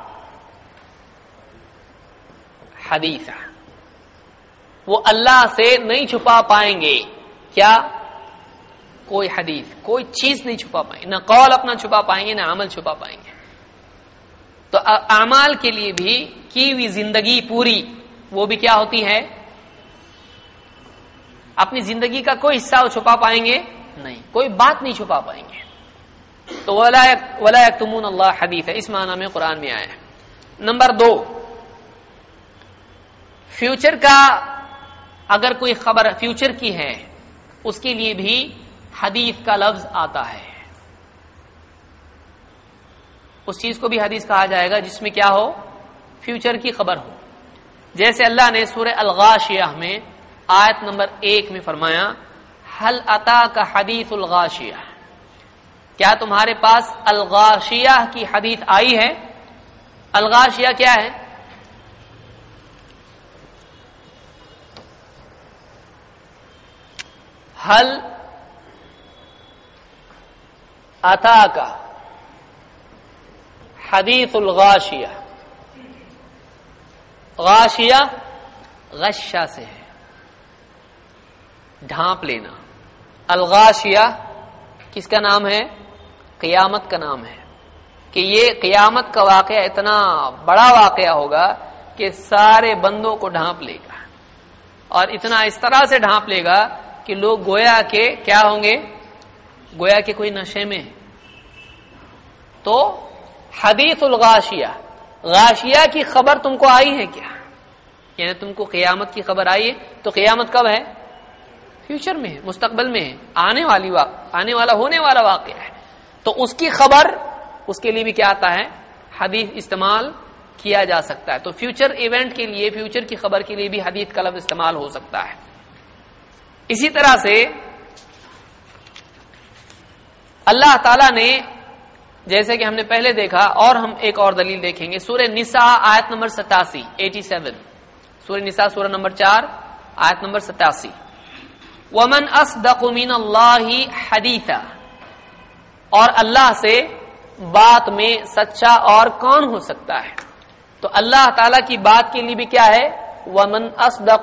حدیثا، وہ اللہ سے نہیں چھپا پائیں گے. کیا؟ کوئی حدیث، کوئی چیز نہیں چھپا پائیں گے، نہ قول اپنا چھپا پائیں گے، نہ عمل چھپا پائیں گے. تو اعمال کے لیے بھی کی ہوئی زندگی پوری وہ بھی کیا ہوتی ہے؟ اپنی زندگی کا کوئی حصہ وہ چھپا پائیں گے نہیں، کوئی بات نہیں چھپا پائیں گے. تو ولا یکتمون اللہ حدیث ہے، اس معنی میں قرآن میں آیا ہے. نمبر دو، فیوچر کا اگر کوئی خبر فیوچر کی ہے اس کے لیے بھی حدیث کا لفظ آتا ہے. اس چیز کو بھی حدیث کہا جائے گا جس میں کیا ہو؟ فیوچر کی خبر ہو. جیسے اللہ نے سورہ الغاشیہ میں آیت نمبر ایک میں فرمایا حل اتاک حدیث الغاشیہ، کیا تمہارے پاس الغاشیہ کی حدیث آئی ہے؟ الغاشیہ کیا ہے؟ حل اتاکا حدیث الغاشیہ. غاشیہ غشہ سے ہے، ڈھانپ لینا. الغاشیہ کس کا نام ہے؟ قیامت کا نام ہے، کہ یہ قیامت کا واقعہ اتنا بڑا واقعہ ہوگا کہ سارے بندوں کو ڈھانپ لے گا، اور اتنا اس طرح سے ڈھانپ لے گا کہ لوگ گویا کہ کیا ہوں گے؟ گویا کہ کوئی نشے میں. تو حدیث الغاشیہ، غاشیہ کی خبر تم کو آئی ہے کیا؟ یعنی تم کو قیامت کی خبر آئی ہے. تو قیامت کب ہے؟ فیوچر میں ہے، مستقبل میں ہے، آنے والی واقع آنے والا ہونے والا واقعہ ہے. تو اس کی خبر، اس کے لیے بھی کیا آتا ہے؟ حدیث استعمال کیا جا سکتا ہے. تو فیوچر ایونٹ کے لیے، فیوچر کی خبر کے لیے بھی حدیث کا لفظ استعمال ہو سکتا ہے. اسی طرح سے اللہ تعالی نے، جیسے کہ ہم نے پہلے دیکھا اور ہم ایک اور دلیل دیکھیں گے، سورہ نساء آیت نمبر ستاسی، اٹھاسی، سورہ نساء سورہ نمبر چار آیت نمبر ستاسی. وَمَنْ أَصْدَقُ مِنَ اللَّهِ حَدِيثًا، اور اللہ سے بات میں سچا اور کون ہو سکتا ہے؟ تو اللہ تعالی کی بات کے لیے بھی کیا ہے؟ وَمَنْ أَصْدَقُ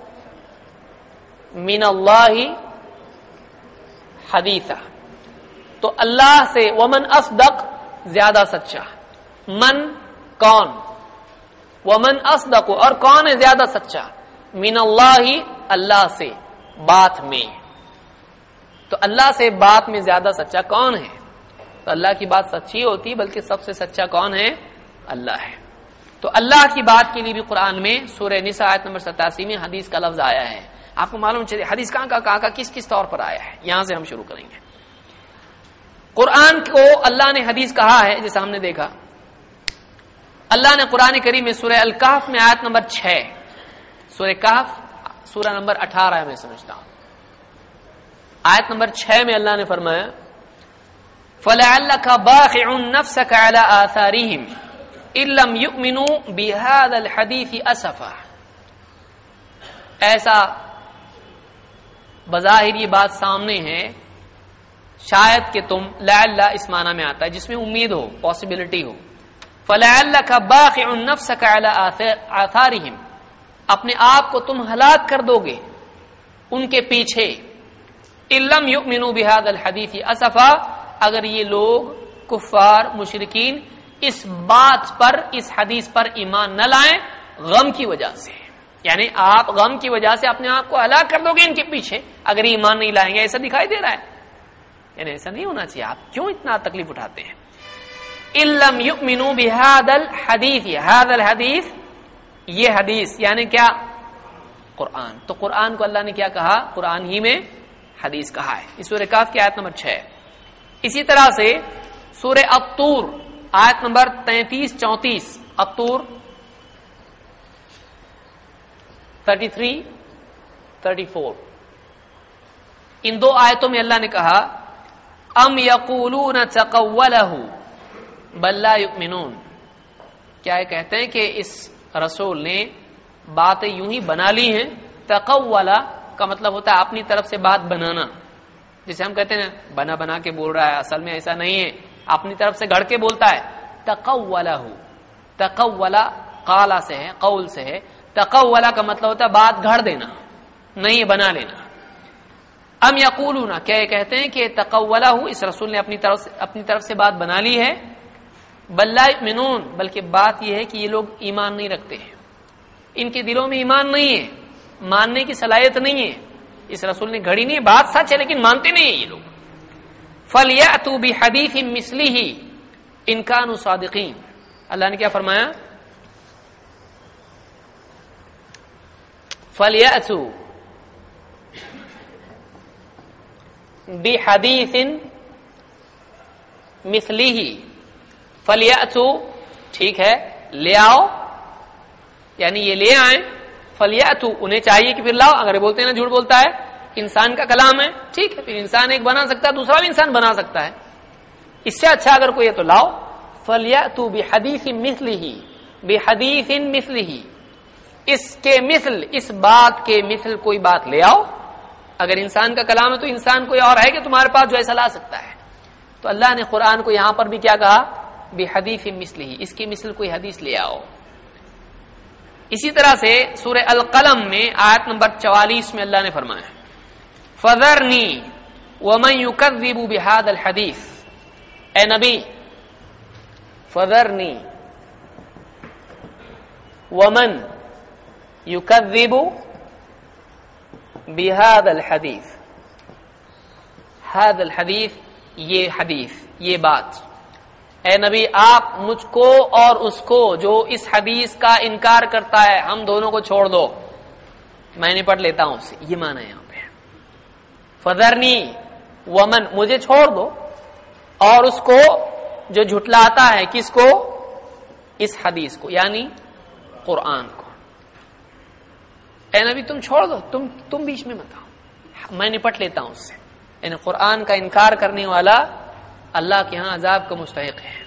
مِنَ اللَّهِ حَدِيثًا. تو اللہ سے ومن اصدق زیادہ سچا، من کون، ومن اصدق اور کون ہے زیادہ سچا، من اللہ اللہ سے بات میں. تو اللہ سے بات میں زیادہ سچا کون ہے؟ تو اللہ کی بات سچی ہوتی، بلکہ سب سے سچا کون ہے؟ اللہ ہے. تو اللہ کی بات کے لیے بھی قرآن میں سورہ نساء آیت نمبر ستاسی میں حدیث کا لفظ آیا ہے. آپ کو معلوم چلیے حدیث کہاں کا کہاں کا کس کس طور پر آیا ہے. یہاں سے ہم شروع کریں گے. قرآن کو اللہ نے حدیث کہا ہے، جیسا ہم نے دیکھا. اللہ نے قرآن کریم میں سورہ الکہف میں آیت نمبر چھ، سورہ کہف سورہ نمبر اٹھارہ ہے میں سمجھتا ہوں، آیت نمبر چھ میں اللہ نے فرمایا فَلَعَلَّكَ بَاخِعٌ نَفْسَكَ عَلَىٰ آثَارِهِمْ إِن لَّمْ يُؤْمِنُوا بِهَٰذَا الْحَدِيثِ أَسَفًا. ایسا بظاہر یہ بات سامنے ہے، شاید کہ تم، لعل اس معنی میں آتا ہے جس میں امید ہو، پاسبلٹی ہو. فَلَعَلَّكَ بَاخِعٌ نَفْسَكَ عَلَىٰ آثَارِهِمْ، اپنے آپ کو تم ہلاک کر دو گے ان کے پیچھے. إِن لَّمْ يُؤْمِنُوا بِهَٰذَا الْحَدِيثِ أَسَفًا، اگر یہ لوگ کفار مشرکین اس بات پر، اس حدیث پر ایمان نہ لائیں غم کی وجہ سے. یعنی آپ غم کی وجہ سے اپنے آپ کو ہلاک کر دو گے ان کے پیچھے اگر ایمان نہیں لائیں گے. ایسا دکھائی دے رہا ہے، یعنی ایسا نہیں ہونا چاہیے. آپ کیوں اتنا تکلیف اٹھاتے ہیں؟ إِن لَّمْ يُؤْمِنُوا بِهَٰذَا الْحَدِيثِ، هَٰذَا الْحَدِيث یہ حدیث یعنی کیا؟ قرآن. تو قرآن کو اللہ نے کیا کہا؟ قرآن ہی میں حدیث کہا ہے. اس سورہ کاف کی آیت نمبر چھ. اسی طرح سے سورہ الطور آیت نمبر تینتیس چونتیس، الطور تھرٹی تھری تھرٹی فور، ان دو آیتوں میں اللہ نے کہا ام یقولون تقولہ بل لا یؤمنون، کیا یہ کہتے ہیں کہ اس رسول نے باتیں یوں ہی بنا لی ہیں. تقولہ کا مطلب ہوتا ہے اپنی طرف سے بات بنانا، جسے ہم کہتے ہیں بنا بنا کے بول رہا ہے، اصل میں ایسا نہیں ہے، اپنی طرف سے گھڑ کے بولتا ہے. تقولہ، تقولہ قالا سے ہے، قول سے ہے. تقولہ کا مطلب ہوتا ہے بات گھڑ دینا، نہیں بنا لینا. ام یقولون، کیا یہ کہتے ہیں کہ تقولہ اس رسول نے اپنی طرف سے اپنی طرف سے بات بنا لی ہے. بل لا یؤمنون، بلکہ بات یہ ہے کہ یہ لوگ ایمان نہیں رکھتے ہیں، ان کے دلوں میں ایمان نہیں ہے، ماننے کی صلاحیت نہیں ہے. اس رسول نے گھڑی نہیں، بات سچ ہے لیکن مانتے نہیں ہیں یہ لوگ. فَلْيَأْتُوا بِحَدِيثٍ مِثْلِهِ إِن كَانُوا صَادِقِينَ. اللہ نے کیا فرمایا؟ فَلْيَأْتُوا بِحَدِيثٍ مِثْلِهِ. فَلْيَأْتُوا ٹھیک ہے، لے آؤ، یعنی یہ لے آئیں. فَلْيَأْتُوا انہیں چاہیے کہ پھر لاؤ. اگر بولتے ہیں نا جھوٹ بولتا ہے، انسان کا کلام ہے، ٹھیک ہے، پھر انسان ایک بنا سکتا ہے، دوسرا بھی انسان بنا سکتا ہے، اس سے اچھا اگر کوئی ہے تو لاؤ. فَلْيَأْتُوا بِحَدِيثٍ مِثْلِهِ بِحَدِيثٍ مِثْلِهِ، اس کے مثل، اس بات کے مثل کوئی بات لے آؤ. اگر انسان کا کلام ہے تو انسان کوئی اور ہے کہ تمہارے پاس جو ایسا لا سکتا ہے. تو تو اللہ نے قرآن کو یہاں پر بھی کیا کہا؟ بحدیث مثلہ، اس کی مثل کوئی حدیث لے آؤ. اسی طرح سے سورہ القلم میں آیت نمبر چوالیس میں اللہ نے فرمایا فذرنی ومن یکذب بہذا الحدیث، اے نبی فذرنی ومن یکذب بہذا الحدیث، هذا الحدیث یہ حدیث، یہ بات، اے نبی آپ مجھ کو اور اس کو جو اس حدیث کا انکار کرتا ہے ہم دونوں کو چھوڑ دو، میں نے پڑھ لیتا ہوں اسے، یہ معنی ہے یہاں پہ فذرنی ومن، مجھے چھوڑ دو اور اس کو جو جھٹلاتا ہے، کس کو؟ اس حدیث کو، یعنی قرآن کو. اے نبی تم چھوڑ دو، تم تم بیچ میں مت آؤ، میں نپٹ لیتا ہوں اس سے. یعنی قرآن کا انکار کرنے والا اللہ کے ہاں عذاب کا مستحق ہے.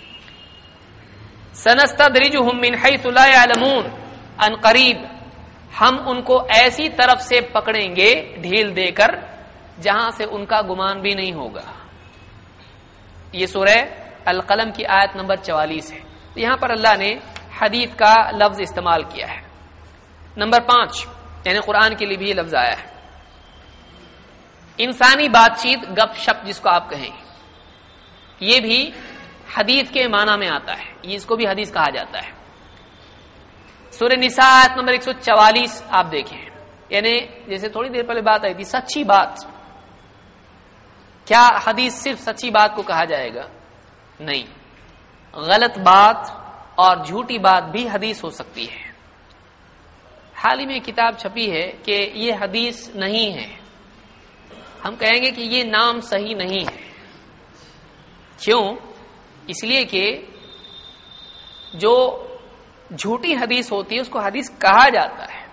سنستدرجهم من حيث لا يعلمون، ان قریب ہم ان کو ایسی طرف سے پکڑیں گے ڈھیل دے کر جہاں سے ان کا گمان بھی نہیں ہوگا. یہ سورہ القلم کی آیت نمبر چوالیس ہے. یہاں پر اللہ نے حدیث کا لفظ استعمال کیا ہے. نمبر پانچ، یعنی قرآن کے لیے بھی یہ لفظ آیا ہے، انسانی بات چیت، گپ شپ جس کو آپ کہیں، یہ بھی حدیث کے معنی میں آتا ہے، یہ اس کو بھی حدیث کہا جاتا ہے. سورہ نساء آیت نمبر ایک سو چوالیس آپ دیکھیں، یعنی جیسے تھوڑی دیر پہلے بات آئی تھی سچی بات. کیا حدیث صرف سچی بات کو کہا جائے گا؟ نہیں، غلط بات اور جھوٹی بات بھی حدیث ہو سکتی ہے. حال ہی میں کتاب چھپی ہے کہ یہ حدیث نہیں ہے، ہم کہیں گے کہ یہ نام صحیح نہیں ہے. کیوں؟ اس لیے کہ جو جھوٹی حدیث ہوتی ہے اس کو حدیث کہا جاتا ہے،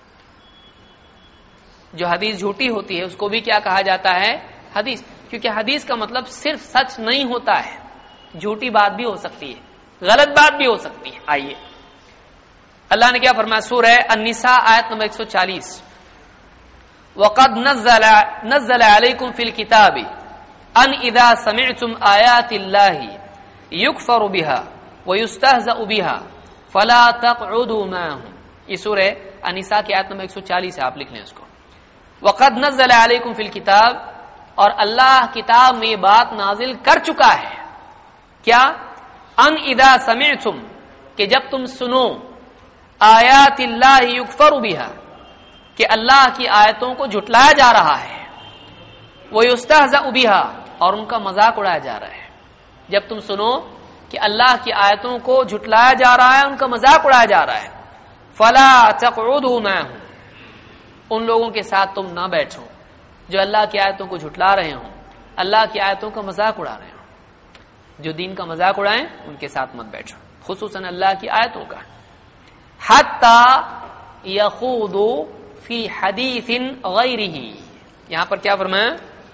جو حدیث جھوٹی ہوتی ہے اس کو بھی کیا کہا جاتا ہے؟ حدیث. کیونکہ حدیث کا مطلب صرف سچ نہیں ہوتا ہے، جھوٹی بات بھی ہو سکتی ہے، غلط بات بھی ہو سکتی ہے. آئیے اللہ نے کیا فرمایا سورہ النساء آیت نمبر ایک سو چالیس، وَقَدْ نَزَّلَ نَزَّلَ عَلَيْكُمْ فِي الْكِتَابِ أَنْ إِذَا سَمِعْتُمْ آيَاتِ اللَّهِ يُكْفَرُ بِهَا وَيُسْتَهْزَأُ بِهَا فَلَا تَقْعُدُوا مَعَهُمْ. یہ سورہ النساء کی آیت نمبر ایک سو چالیس ہے، آپ لکھ لیں اس کو. وَقَدْ نَزَّلَ عَلَيْكُمْ فِي الْكِتَابِ، اور اللہ کتاب میں بات نازل کر چکا ہے. کیا؟ ان اذا سمعتم، کہ جب تم سنو، آیات اللہ یکفر بہا، کہ اللہ کی آیتوں کو جھٹلایا جا رہا ہے، ویستہزأ بہا، اور ان کا مذاق اڑایا جا رہا ہے. جب تم سنو کہ اللہ کی آیتوں کو جھٹلایا جا رہا ہے، ان کا مذاق اڑایا جا رہا ہے، فلا تقعدوا معهم، ان لوگوں کے ساتھ تم نہ بیٹھو جو اللہ کی آیتوں کو جھٹلا رہے ہوں، اللہ کی آیتوں کا مذاق اڑا رہے ہوں. جو دین کا مذاق اڑائیں ان کے ساتھ مت بیٹھو، خصوصاً اللہ کی آیتوں کا. حتی یخوضوا فی حدیث غیرہ، یہاں پر کیا فرمایا؟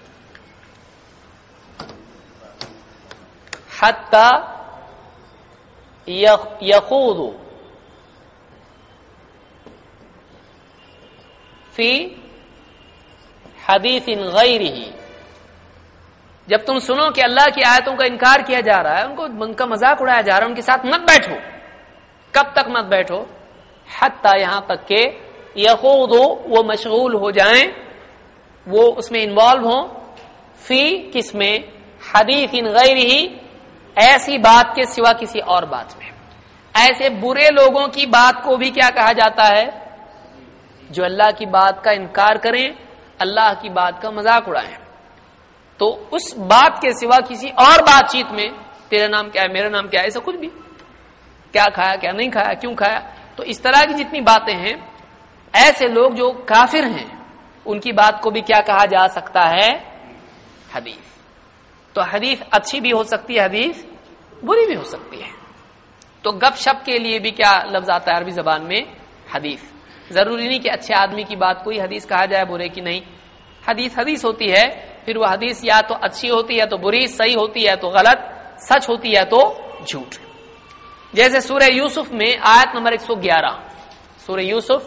حتی یخوضوا فی حدیث غیرہ. جب تم سنو کہ اللہ کی آیتوں کا انکار کیا جا رہا ہے، ان کو ان کا مذاق اڑایا جا رہا ہے، ان کے ساتھ مت بیٹھو. کب تک مت بیٹھو؟ حتی، یہاں تک کہ یخوضوا، وہ مشغول ہو جائیں، وہ اس میں انوالو ہوں، فی، کس میں؟ حدیث غیرہ، ایسی بات کے سوا کسی اور بات میں. ایسے برے لوگوں کی بات کو بھی کیا کہا جاتا ہے؟ جو اللہ کی بات کا انکار کریں، اللہ کی بات کا مذاق اڑائیں. تو اس بات کے سوا کسی اور بات چیت میں تیرا نام کیا ہے، میرا نام کیا ہے، ایسا کچھ بھی، کیا کھایا کیا نہیں کھایا، کیوں کھایا، تو اس طرح کی جتنی باتیں ہیں، ایسے لوگ جو کافر ہیں ان کی بات کو بھی کیا کہا جا سکتا ہے؟ حدیث. تو حدیث اچھی بھی ہو سکتی ہے، حدیث بری بھی ہو سکتی ہے. تو گپ شپ کے لیے بھی کیا لفظ آتا ہے عربی زبان میں؟ حدیث. ضروری نہیں کہ اچھے آدمی کی بات کو ہی حدیث کہا جائے، برے کی نہیں. حدیث حدیث ہوتی ہے، پھر وہ حدیث یا تو اچھی ہوتی ہے تو بری، صحیح ہوتی ہے تو غلط، سچ ہوتی ہے تو جھوٹ. جیسے سورہ یوسف میں آیت نمبر ایک سو گیارہ، سورہ یوسف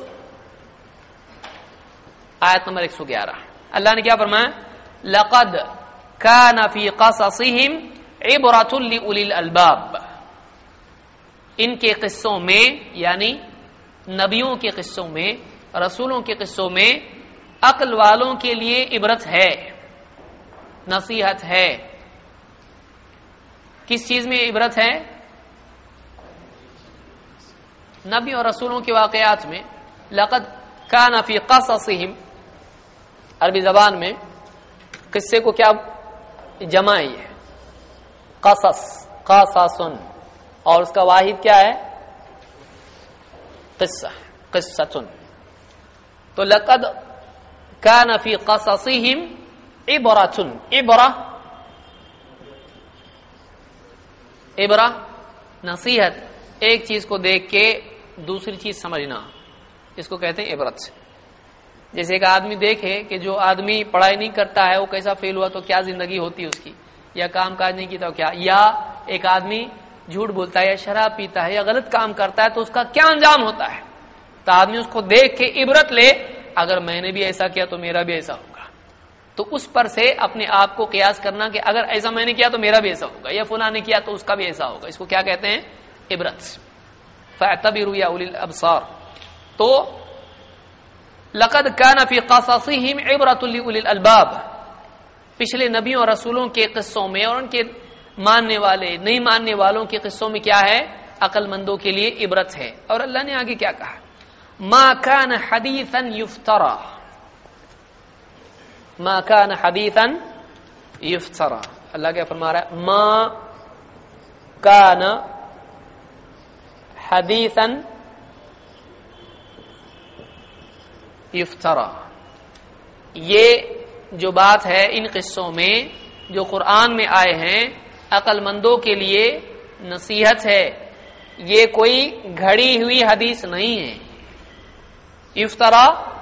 آیت نمبر ایک سو گیارہ، اللہ نے کیا فرمایا؟ لقد کان فی قصصہم عبرۃ لأولی الالباب، ان کے قصوں میں یعنی نبیوں کے قصوں میں، رسولوں کے قصوں میں عقل والوں کے لیے عبرت ہے، نصیحت ہے۔ کس چیز میں عبرت ہے؟ نبی اور رسولوں کے واقعات میں۔ لقد کان فی قصصہم، عربی زبان میں قصے کو کیا جمع ہے؟ قصص، قصص، اور اس کا واحد کیا ہے؟ قصہ، قصۃ۔ تو لقد کان فی قصصہم عبرۃ، عبرہ، عبرہ نصیحت، ایک چیز کو دیکھ کے دوسری چیز سمجھنا، اس کو کہتے ہیں عبرت۔ جیسے ایک آدمی دیکھے کہ جو آدمی پڑھائی نہیں کرتا ہے وہ کیسا فیل ہوا تو کیا زندگی ہوتی ہے اس کی، یا کام کاج نہیں کیتا کیا، یا ایک آدمی جھوٹ بولتا ہے یا شراب پیتا ہے یا غلط کام کرتا ہے تو اس کا کیا انجام ہوتا ہے، تو آدمی اس کو دیکھ کے عبرت لے، اگر میں نے بھی ایسا کیا تو میرا بھی ایسا ہوگا، تو اس پر سے اپنے آپ کو قیاس کرنا کہ اگر ایسا میں نے کیا تو میرا بھی ایسا ہوگا، یا فلاں نے کیا تو اس کا بھی ایسا ہوگا، اس کو کیا کہتے ہیں؟ عبرت۔ فاعتبروا یا اولی الابصار۔ تو لقد کان فی قصصہم عبرۃ لأولی الالباب، پچھلے نبیوں اور رسولوں کے قصوں میں اور ان کے ماننے والے نہیں ماننے والوں کے قصوں میں کیا ہے؟ عقل مندوں کے لیے عبرت ہے۔ اور اللہ نے آگے کیا کہا؟ ما کان حدیثا یفترا، ما کان حدیثا یفترا، اللہ کیا فرما رہا ہے؟ ما کان حدیثا یفترا، یہ جو بات ہے ان قصوں میں جو قرآن میں آئے ہیں عقل مندوں کے لیے نصیحت ہے، یہ کوئی گھڑی ہوئی حدیث نہیں ہے۔ افطرا،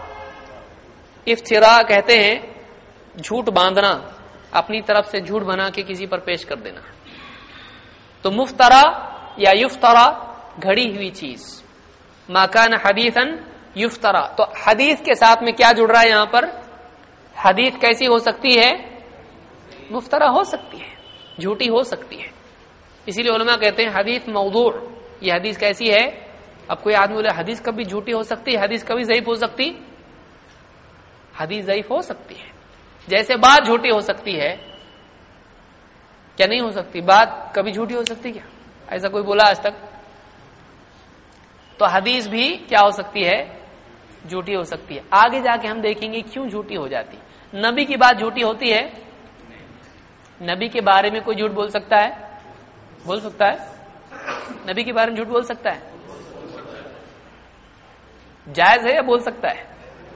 افطرا کہتے ہیں جھوٹ باندھنا، اپنی طرف سے جھوٹ بنا کے کسی پر پیش کر دینا، تو مفترا یا یفترا گھڑی ہوئی چیز۔ ما کان حدیثا یفترا، تو حدیث کے ساتھ میں کیا جڑ رہا ہے یہاں پر؟ حدیث کیسی ہو سکتی ہے؟ مفترا ہو سکتی ہے، جھوٹی ہو سکتی ہے، اسی لیے علماء کہتے ہیں حدیث موضوع۔ یہ حدیث کیسی ہے؟ اب کوئی آدمی بولے حدیث کبھی جھوٹی ہو سکتی ہے، حدیث کبھی ضعیف ہو سکتی، حدیث ضعیف ہو سکتی ہے، جیسے بات جھوٹی ہو سکتی ہے، کیا نہیں ہو سکتی؟ بات کبھی جھوٹی ہو سکتی کیا؟ ایسا کوئی بولا آج تک؟ تو حدیث بھی کیا ہو سکتی ہے؟ جھوٹی ہو سکتی ہے۔ آگے جا کے ہم دیکھیں گے کیوں جھوٹی ہو جاتی۔ نبی کی بات جھوٹی ہوتی ہے؟ نبی کے بارے میں کوئی جھوٹ بول سکتا ہے؟ بول سکتا ہے؟ نبی کے بارے میں جھوٹ بول سکتا ہے؟ جائز ہے یا بول سکتا ہے؟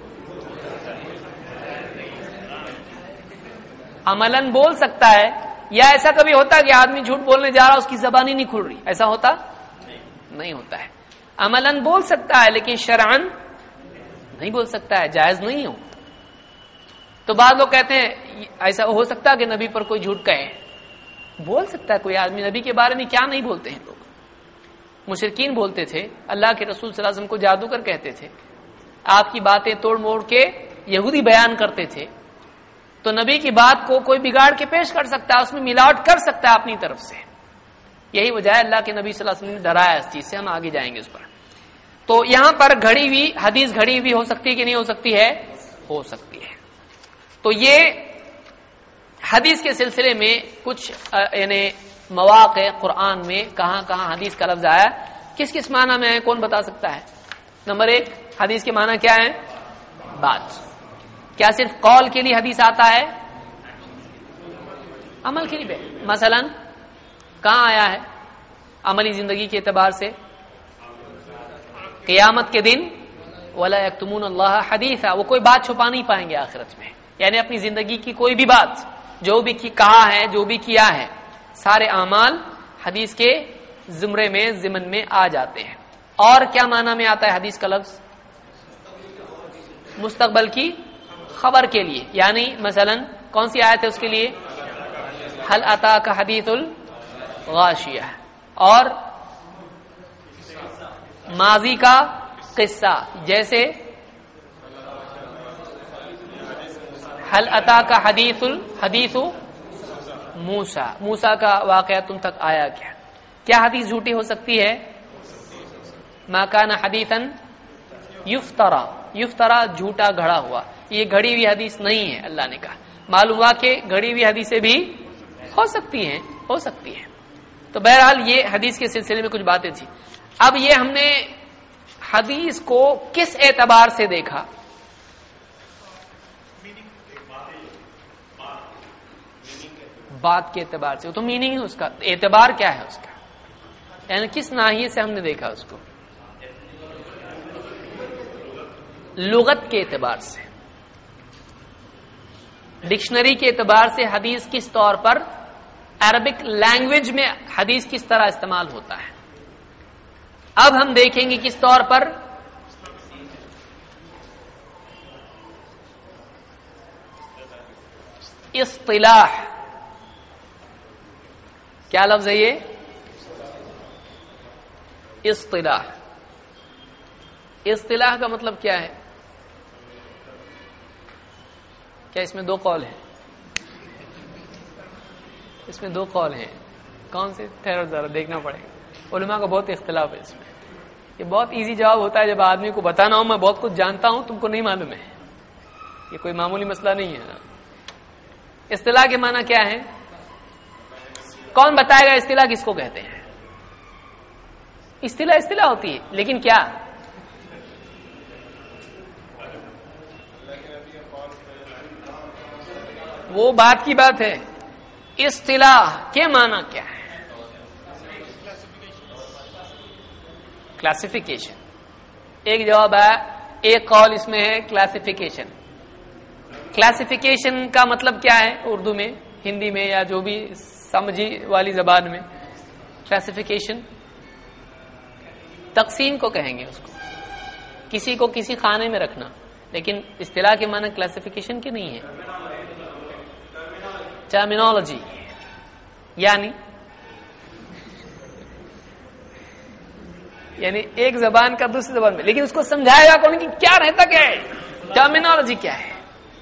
عملاً بول سکتا ہے، یا ایسا کبھی ہوتا ہے کہ آدمی جھوٹ بولنے جا رہا اس کی زبان ہی نہیں کھل رہی، ایسا ہوتا نہیں ہوتا ہے۔ عملاً بول سکتا ہے لیکن شرعاً نہیں بول سکتا ہے، جائز نہیں ہو۔ تو بعض لوگ کہتے ہیں ایسا ہو سکتا ہے کہ نبی پر کوئی جھوٹ کہے، بول سکتا ہے کوئی آدمی، نبی کے بارے میں کیا نہیں بولتے ہیں لوگ۔ مشرکین بولتے تھے، اللہ کے رسول صلی اللہ علیہ وسلم کو جادوگر کہتے تھے، آپ کی باتیں توڑ موڑ کے یہودی بیان کرتے تھے، تو نبی کی بات کو کوئی بگاڑ کے پیش کر سکتا ہے، اس میں ملاوٹ کر سکتا ہے اپنی طرف سے۔ یہی وجہ ہے اللہ کے نبی صلی اللہ علیہ وسلم نے ڈرایا اس چیز سے، ہم آگے جائیں گے اس پر۔ تو یہاں پر گھڑی ہوئی حدیث گھڑی ہوئی ہو سکتی ہے کہ نہیں ہو سکتی ہے؟ ہو سکتی ہے۔ تو یہ حدیث کے سلسلے میں کچھ یعنی مواقع قرآن میں کہاں کہاں حدیث کا لفظ آیا، کس کس معنی میں ہے، کون بتا سکتا ہے؟ نمبر ایک، حدیث کے معنی کیا ہے؟ بات۔ کیا صرف قول کے لیے حدیث آتا ہے؟ عمل کے لیے؟ مثلا کہاں آیا ہے عملی زندگی کے اعتبار سے؟ قیامت کے دن وَلَا يَكْتُمُونَ اللَّهَ حَدِيثًا، وہ کوئی بات چھپا نہیں پائیں گے آخرت میں، یعنی اپنی زندگی کی کوئی بھی بات جو بھی کی کہا ہے، جو بھی کیا ہے، سارے اعمال حدیث کے زمرے میں ضمن میں آ جاتے ہیں۔ اور کیا معنی میں آتا ہے حدیث کا لفظ؟ مستقبل کی خبر کے لیے، یعنی مثلا کون سی آیت ہے اس کے لیے؟ هل اتاک حدیث الغاشیہ، اور ماضی کا قصہ جیسے هل اتاک حدیث الحدیث موسیٰ موسیٰ کا واقعہ تم تک آیا کیا؟ کیا حدیث جھوٹی ہو سکتی ہے؟ ما کان حدیثا یفترا، یفترا جھوٹا گھڑا ہوا، یہ گھڑی ہوئی حدیث نہیں ہے۔ اللہ نے کہا معلوم ہوا کہ گھڑی ہوئی حدیثیں بھی ہو سکتی ہیں، ہو سکتی ہیں۔ تو بہرحال یہ حدیث کے سلسلے میں کچھ باتیں تھی۔ اب یہ ہم نے حدیث کو کس اعتبار سے دیکھا؟ بات کے اعتبار سے، تو میننگ ہے اس کا، اعتبار کیا ہے اس کا، یعنی کس ناحیے سے ہم نے دیکھا اس کو؟ لغت کے اعتبار سے، ڈکشنری کے اعتبار سے حدیث کس طور پر، عربک لینگویج میں حدیث کس طرح استعمال ہوتا ہے۔ اب ہم دیکھیں گے کس طور پر اصطلاح، کیا لفظ ہے یہ؟ اصطلاح۔ اصطلاح کا مطلب کیا ہے؟ کیا اس میں دو قول ہیں؟ اس میں دو قول ہیں، کون سے؟ ٹھہرو ذرا دیکھنا پڑے گا، علماء کا بہت اختلاف ہے اس میں۔ یہ بہت ایزی جواب ہوتا ہے جب آدمی کو بتانا ہو میں بہت کچھ جانتا ہوں تم کو نہیں معلوم ہے، یہ کوئی معمولی مسئلہ نہیں ہے۔ اصطلاح کے معنی کیا ہے؟ کون بتائے گا اصطلاح کس کو کہتے ہیں؟ اصطلاح اصطلاح ہوتی ہے، لیکن کیا؟ وہ بات کی بات ہے، اصطلاح کے معنی کیا ہے؟ کلاسیفیکیشن۔ ایک جواب ہے، ایک قول اس میں ہے کلاسیفیکیشن۔ کلاسیفیکیشن کا مطلب کیا ہے اردو میں، ہندی میں یا جو بھی سمجھی والی زبان میں؟ کلاسیفیکیشن تقسیم کو کہیں گے، اس کو کسی کو کسی خانے میں رکھنا، لیکن اصطلاح کے معنی کلاسیفیکیشن کے نہیں ہے، ٹرمینالوجی، یعنی یعنی ایک زبان کا دوسری زبان میں، لیکن اس کو سمجھایا گا کون کہ کیا رہتا کیا ہے، ٹرمینالوجی کیا ہے؟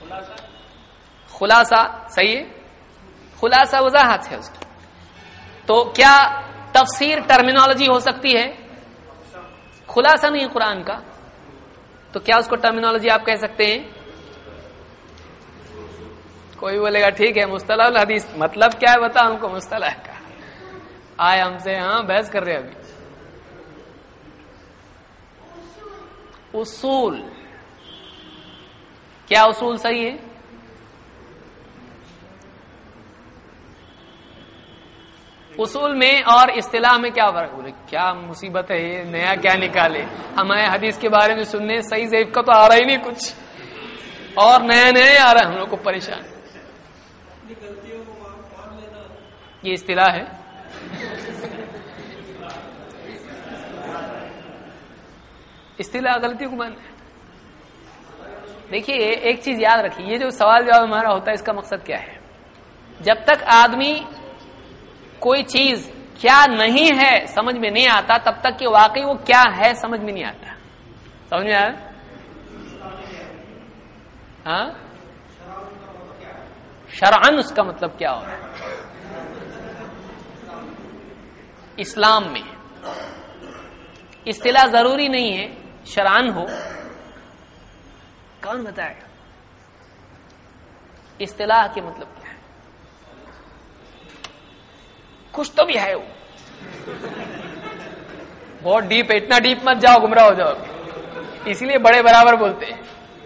خلاصہ، صحیح ہے، خلاصہ وضاحت ہے اس کی۔ تو کیا تفسیر ٹرمینالوجی ہو سکتی ہے؟ خلاصہ نہیں ہے قرآن کا، تو کیا اس کو ٹرمینالوجی آپ کہہ سکتے ہیں؟ کوئی بولے گا ٹھیک ہے مصطلح الحدیث مطلب کیا ہے بتا ہم کو، مصطلح کا آئے ہم سے، ہاں بحث کر رہے ابھی۔ اصول، کیا اصول صحیح ہے؟ اصول میں اور اصطلاح میں کیا فرق؟ بولے کیا مصیبت ہے یہ، نیا کیا نکالے، ہمیں حدیث کے بارے میں سننے صحیح ضعیف کا تو آ رہا ہی نہیں کچھ، اور نیا نیا ہی آ رہا ہے ہم لوگ کو پریشان۔ یہ اصطلاح ہے؟ اصطلاح غلطیوں کو ماننا ہے۔ دیکھیے ایک چیز یاد رکھیے، یہ جو سوال جواب ہمارا ہوتا ہے اس کا مقصد کیا ہے؟ جب تک آدمی کوئی چیز کیا نہیں ہے سمجھ میں نہیں آتا تب تک کہ واقعی وہ کیا ہے سمجھ میں نہیں آتا۔ سمجھ میں آیا؟ ہاں، شرعن اس کا مطلب کیا ہو رہا ہے؟ اسلام میں اصطلاح ضروری نہیں ہے شرعن ہو، کون بتائے گا اصطلاح کے مطلب کیا ہے؟ کچھ تو بھی ہے وہ، بہت ڈیپ ہے، اتنا ڈیپ مت جاؤ گمراہ ہو جاؤ، اسی لیے بڑے برابر بولتے ہیں۔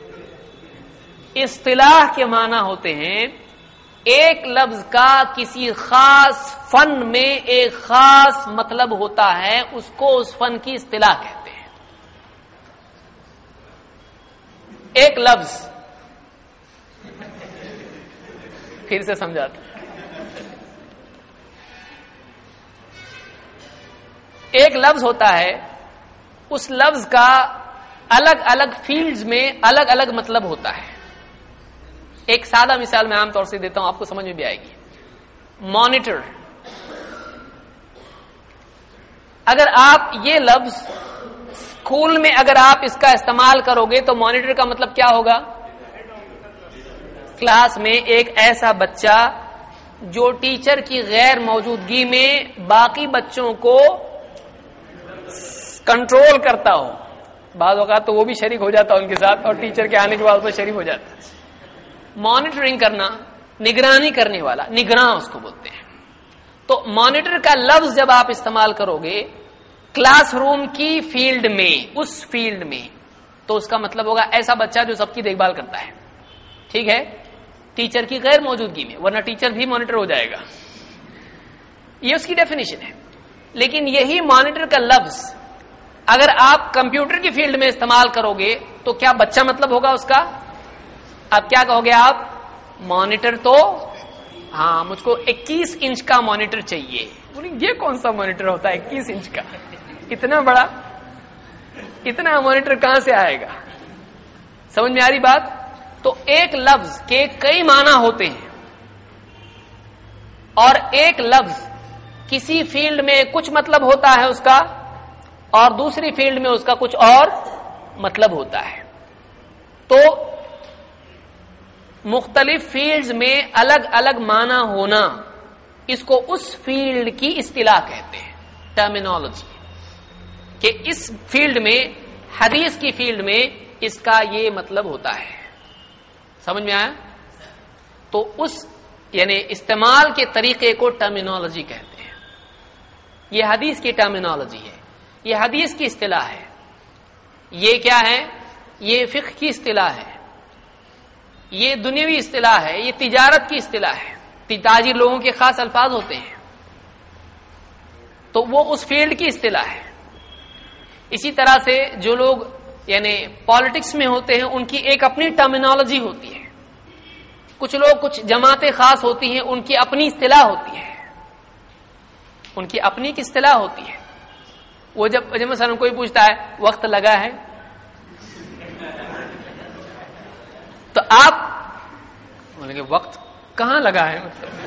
اصطلاح کے معنی ہوتے ہیں ایک لفظ کا کسی خاص فن میں ایک خاص مطلب ہوتا ہے، اس کو اس فن کی اصطلاح کہتے ہیں۔ ایک لفظ، پھر سے سمجھاتا ہوں، ایک لفظ ہوتا ہے، اس لفظ کا الگ الگ فیلڈز میں الگ الگ مطلب ہوتا ہے۔ ایک سادہ مثال میں عام طور سے دیتا ہوں، آپ کو سمجھ میں بھی آئے گی۔ مانیٹر، اگر آپ یہ لفظ اسکول میں اگر آپ اس کا استعمال کرو گے تو مانیٹر کا مطلب کیا ہوگا؟ کلاس میں ایک ایسا بچہ جو ٹیچر کی غیر موجودگی میں باقی بچوں کو کنٹرول کرتا ہو. بعض اوقات تو وہ بھی شریک ہو جاتا ان کے ساتھ اور ٹیچر کے آنے کے بعد وہ شریک ہو جاتا ہے. مانیٹرنگ کرنا, نگرانی کرنے والا, نگراں اس کو بولتے ہیں. تو مانیٹر کا لفظ جب آپ استعمال کرو گے کلاس روم کی فیلڈ میں, اس فیلڈ میں, تو اس کا مطلب ہوگا ایسا بچہ جو سب کی دیکھ بھال کرتا ہے. ٹھیک ہے, ٹیچر کی غیر موجودگی میں, ورنہ ٹیچر بھی مانیٹر ہو جائے گا. یہ اس کی ڈیفینیشن ہے. لیکن یہی مانیٹر کا لفظ اگر آپ کمپیوٹر کی فیلڈ میں استعمال کرو گے تو کیا بچہ مطلب ہوگا اس کا؟ اب کیا کہو گے آپ؟ مانیٹر تو ہاں مجھ کو اکیس انچ کا مانیٹر چاہیے. یہ کون سا مانیٹر ہوتا ہے اکیس انچ کا؟ اتنا بڑا, اتنا مانیٹر کہاں سے آئے گا؟ سمجھ میں آ رہی بات؟ تو ایک لفظ کے کئی معنی ہوتے ہیں اور ایک لفظ کسی فیلڈ میں کچھ مطلب ہوتا ہے اس کا اور دوسری فیلڈ میں اس کا کچھ اور مطلب ہوتا ہے. تو مختلف فیلڈز میں الگ الگ معنی ہونا اس کو اس فیلڈ کی اصطلاح کہتے ہیں, ٹرمینالوجی. کہ اس فیلڈ میں, حدیث کی فیلڈ میں اس کا یہ مطلب ہوتا ہے. سمجھ میں آیا؟ تو اس یعنی استعمال کے طریقے کو ٹرمینالوجی کہتے ہیں. یہ حدیث کی ٹرمینالوجی ہے, یہ حدیث کی اصطلاح ہے. یہ کیا ہے؟ یہ فقہ کی اصطلاح ہے, یہ دنیوی اصطلاح ہے, یہ تجارت کی اصطلاح ہے. تاجر لوگوں کے خاص الفاظ ہوتے ہیں تو وہ اس فیلڈ کی اصطلاح ہے. اسی طرح سے جو لوگ یعنی پالیٹکس میں ہوتے ہیں ان کی ایک اپنی ٹرمینالوجی ہوتی ہے. کچھ لوگ, کچھ جماعتیں خاص ہوتی ہیں, ان کی اپنی اصطلاح ہوتی ہے, ان کی اپنی کی اصطلاح ہوتی ہے. وہ جب جب مثلا کوئی پوچھتا ہے وقت لگا ہے تو آپ بولیں گے وقت کہاں لگا ہے,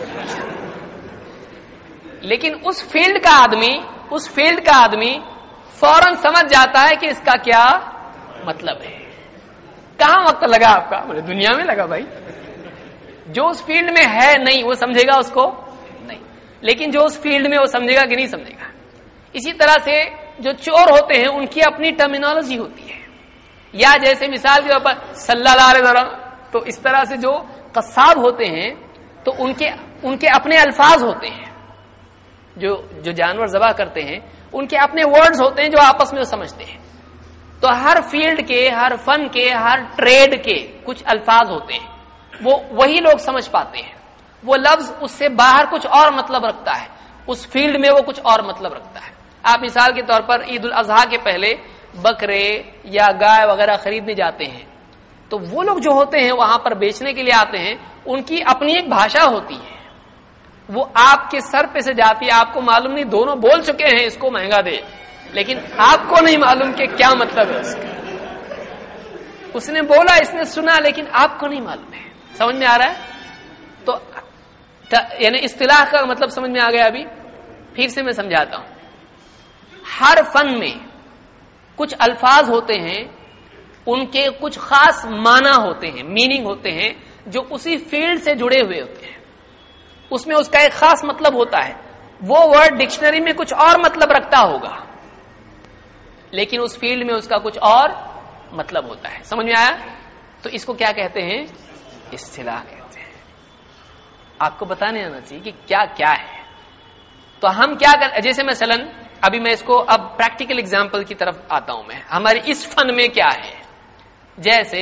لیکن اس فیلڈ کا آدمی اس فیلڈ کا آدمی فوراً سمجھ جاتا ہے کہ اس کا کیا مطلب ہے. کہاں وقت لگا آپ کا؟ بولے دنیا میں لگا بھائی. جو اس فیلڈ میں ہے نہیں وہ سمجھے گا اس کو نہیں, لیکن جو اس فیلڈ میں وہ سمجھے گا کہ نہیں سمجھے گا. اسی طرح سے جو چور ہوتے ہیں ان کی اپنی ٹرمینالوجی ہوتی ہے. یا جیسے مثال کے طور پر صلی اللہ علیہ وسلم, تو اس طرح سے جو قصاب ہوتے ہیں تو ان کے ان کے اپنے الفاظ ہوتے ہیں. جو جو جانور ذبح کرتے ہیں ان کے اپنے ورڈز ہوتے ہیں جو آپس میں وہ سمجھتے ہیں. تو ہر فیلڈ کے, ہر فن کے, ہر ٹریڈ کے کچھ الفاظ ہوتے ہیں, وہ وہی لوگ سمجھ پاتے ہیں. وہ لفظ اس سے باہر کچھ اور مطلب رکھتا ہے, اس فیلڈ میں وہ کچھ اور مطلب رکھتا ہے. آپ مثال کے طور پر عید الاضحیٰ کے پہلے بکرے یا گائے وغیرہ خریدنے جاتے ہیں تو وہ لوگ جو ہوتے ہیں وہاں پر بیچنے کے لیے آتے ہیں, ان کی اپنی ایک بھاشا ہوتی ہے, وہ آپ کے سر پہ سے جاتی ہے. آپ کو معلوم نہیں, دونوں بول چکے ہیں اس کو مہنگا دے, لیکن آپ کو نہیں معلوم کہ کیا مطلب ہے اس کا. اس نے بولا, اس نے سنا, لیکن آپ کو نہیں معلوم ہے. سمجھ میں آ رہا ہے؟ تو یعنی اصطلاح کا مطلب سمجھ میں آ گیا. ابھی پھر سے میں سمجھاتا ہوں. ہر فن میں کچھ الفاظ ہوتے ہیں, ان کے کچھ خاص معنی ہوتے ہیں, میننگ ہوتے ہیں, جو اسی فیلڈ سے جڑے ہوئے ہوتے ہیں. اس میں اس کا ایک خاص مطلب ہوتا ہے. وہ ورڈ ڈکشنری میں کچھ اور مطلب رکھتا ہوگا, لیکن اس فیلڈ میں اس کا کچھ اور مطلب ہوتا ہے. سمجھ میں آیا؟ تو اس کو کیا کہتے ہیں؟ اصطلاح کہتے ہیں. آپ کو بتانے آنا چاہیے کہ کیا کیا ہے. تو ہم کیا کر, جیسے مثلا ابھی میں اس کو اب پریکٹیکل اگزامپل کی طرف آتا ہوں. میں ہمارے اس فن میں کیا ہے, جیسے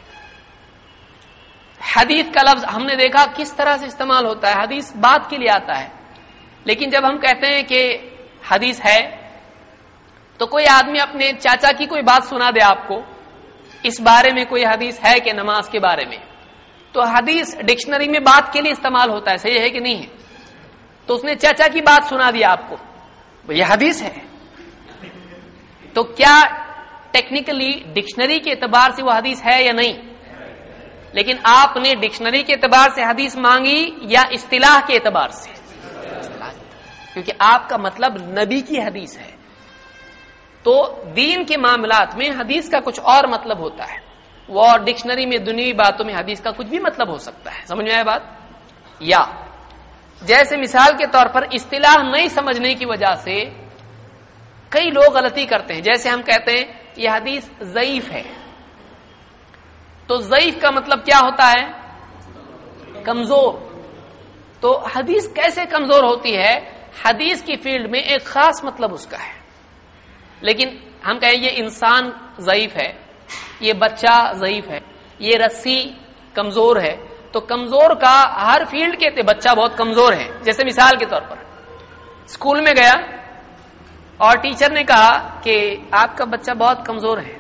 حدیث کا لفظ ہم نے دیکھا کس طرح سے استعمال ہوتا ہے. حدیث بات کے لیے آتا ہے, لیکن جب ہم کہتے ہیں کہ حدیث ہے تو کوئی آدمی اپنے چاچا کی کوئی بات سنا دے آپ کو, اس بارے میں کوئی حدیث ہے کہ نماز کے بارے میں, تو حدیث ڈکشنری میں بات کے لیے استعمال ہوتا ہے, صحیح ہے کہ نہیں ہے؟ تو اس نے چاچا کی بات سنا دی آپ کو, یہ حدیث ہے. تو کیا ٹیکنیکلی ڈکشنری کے اعتبار سے وہ حدیث ہے یا نہیں؟ لیکن آپ نے ڈکشنری کے اعتبار سے حدیث مانگی یا اصطلاح کے اعتبار سے؟ کیونکہ آپ کا مطلب نبی کی حدیث ہے. تو دین کے معاملات میں حدیث کا کچھ اور مطلب ہوتا ہے, وہ اور ڈکشنری میں دنیوی باتوں میں حدیث کا کچھ بھی مطلب ہو سکتا ہے. سمجھ میں آیا بات؟ یا جیسے مثال کے طور پر اصطلاح نہیں سمجھنے کی وجہ سے کئی لوگ غلطی کرتے ہیں. جیسے ہم کہتے ہیں یہ حدیث ضعیف ہے، تو ضعیف کا مطلب کیا ہوتا ہے؟ کمزور. تو حدیث کیسے کمزور ہوتی ہے؟ حدیث کی فیلڈ میں ایک خاص مطلب اس کا ہے. لیکن ہم کہیں یہ انسان ضعیف ہے، یہ بچہ ضعیف ہے، یہ رسی کمزور ہے، تو کمزور کا ہر فیلڈ کے تھے بچہ بہت کمزور ہے. جیسے مثال کے طور پر اسکول میں گیا اور ٹیچر نے کہا کہ آپ کا بچہ بہت کمزور ہے،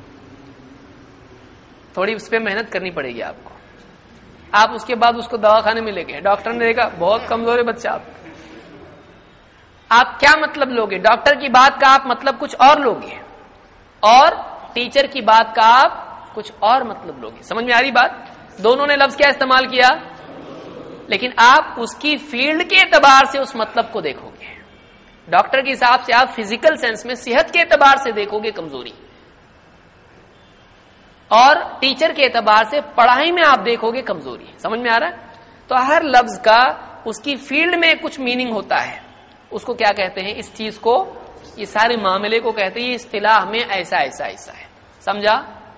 تھوڑی اس پہ محنت کرنی پڑے گی آپ کو. آپ اس کے بعد اس کو دواخانے میں لے گئے، ڈاکٹر نے دیکھا بہت کمزور ہے بچہ. آپ آپ کیا مطلب لوگے؟ ڈاکٹر کی بات کا آپ مطلب کچھ اور لوگے اور ٹیچر کی بات کا آپ کچھ اور مطلب لوگے. سمجھ میں آ رہی بات؟ دونوں نے لفظ کیا استعمال کیا، لیکن آپ اس کی فیلڈ کے اعتبار سے اس مطلب کو دیکھو گے. ڈاکٹر کے حساب سے آپ فزیکل سینس میں صحت کے اعتبار سے دیکھو گے کمزوری، اور ٹیچر کے اعتبار سے پڑھائی میں آپ دیکھو گے کمزوری. سمجھ میں آ رہا ہے؟ تو ہر لفظ کا اس کی فیلڈ میں کچھ میننگ ہوتا ہے. اس کو کیا کہتے ہیں؟ اس چیز کو، یہ سارے معاملے کو کہتے ہیں یہ اصطلاح میں ایسا ایسا ایسا ہے. سمجھا؟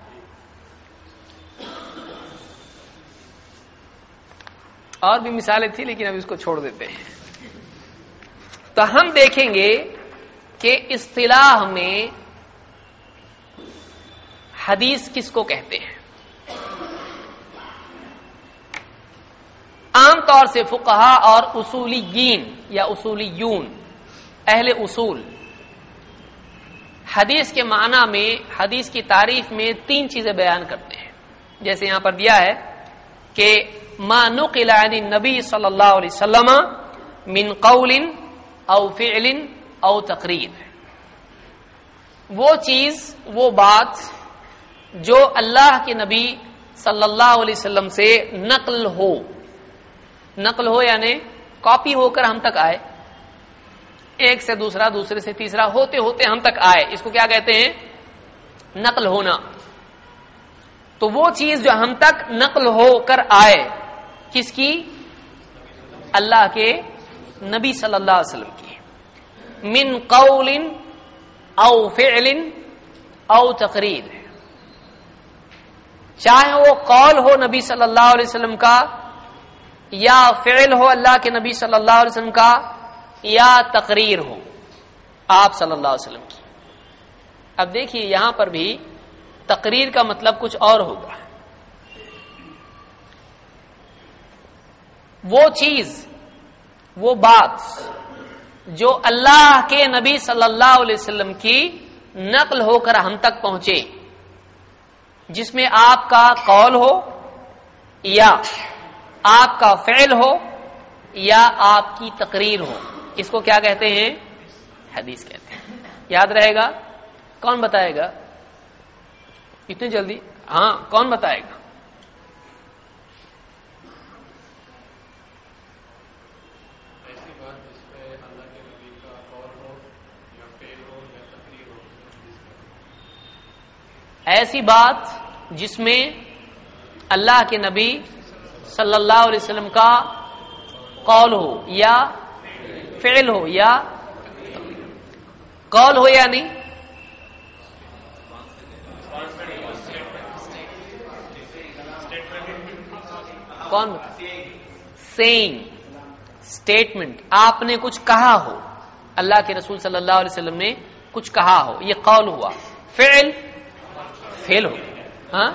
اور بھی مثالیں تھی لیکن اب اس کو چھوڑ دیتے ہیں. تو ہم دیکھیں گے کہ اصطلاح میں حدیث کس کو کہتے ہیں. عام طور سے فقہا اور اصولیین یا اصولیون، اہل اصول، حدیث کے معنی میں، حدیث کی تعریف میں تین چیزیں بیان کرتے ہیں. جیسے یہاں پر دیا ہے کہ ما نقل عن النبی صلی اللہ علیہ وسلم من قول او فعل او تقریر. وہ چیز، وہ بات جو اللہ کے نبی صلی اللہ علیہ وسلم سے نقل ہو. نقل ہو یعنی کاپی ہو کر ہم تک آئے، ایک سے دوسرا، دوسرے سے تیسرا، ہوتے ہوتے ہم تک آئے. اس کو کیا کہتے ہیں؟ نقل ہونا. تو وہ چیز جو ہم تک نقل ہو کر آئے، کس کی؟ اللہ کے نبی صلی اللہ علیہ وسلم کی. من قول او فعل او تقریر، چاہے وہ قول ہو نبی صلی اللہ علیہ وسلم کا، یا فعل ہو اللہ کے نبی صلی اللہ علیہ وسلم کا، یا تقریر ہو آپ صلی اللہ علیہ وسلم کی. اب دیکھیے یہاں پر بھی تقریر کا مطلب کچھ اور ہوگا. وہ چیز، وہ بات جو اللہ کے نبی صلی اللہ علیہ وسلم کی نقل ہو کر ہم تک پہنچے، جس میں آپ کا قول ہو یا آپ کا فعل ہو یا آپ کی تقریر ہو، اس کو کیا کہتے ہیں؟ حدیث کہتے ہیں. یاد رہے گا؟ کون بتائے گا اتنی جلدی؟ ہاں کون بتائے گا؟ ایسی بات جس میں اللہ کے نبی صلی اللہ علیہ وسلم کا قول ہو یا فعل ہو یا قول ہو یا نہیں. کون؟ سیئنگ، اسٹیٹمنٹ، آپ نے کچھ کہا ہو، اللہ کے رسول صلی اللہ علیہ وسلم نے کچھ کہا ہو، یہ قول ہوا. فعل، فعل ہو. ہاں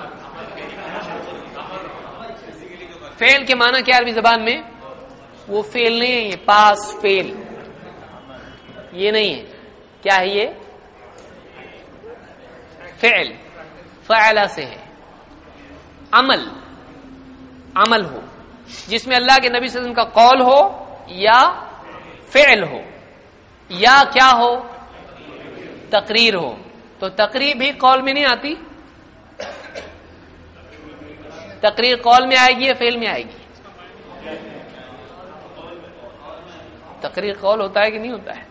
فعل کے معنی کیا عربی زبان میں؟ وہ فعل نہیں ہے، یہ پاس فعل یہ نہیں ہے. کیا ہے یہ؟ فعل، فعل سے ہے. عمل، عمل ہو جس میں اللہ کے نبی صلی اللہ علیہ وسلم کا قول ہو یا فعل ہو یا کیا ہو؟ تقریر ہو. تو تقریر بھی قول میں نہیں آتی. تقریر قول میں آئے گی یا فعل میں آئے گی؟ تقریر قول ہوتا ہے کہ نہیں ہوتا ہے؟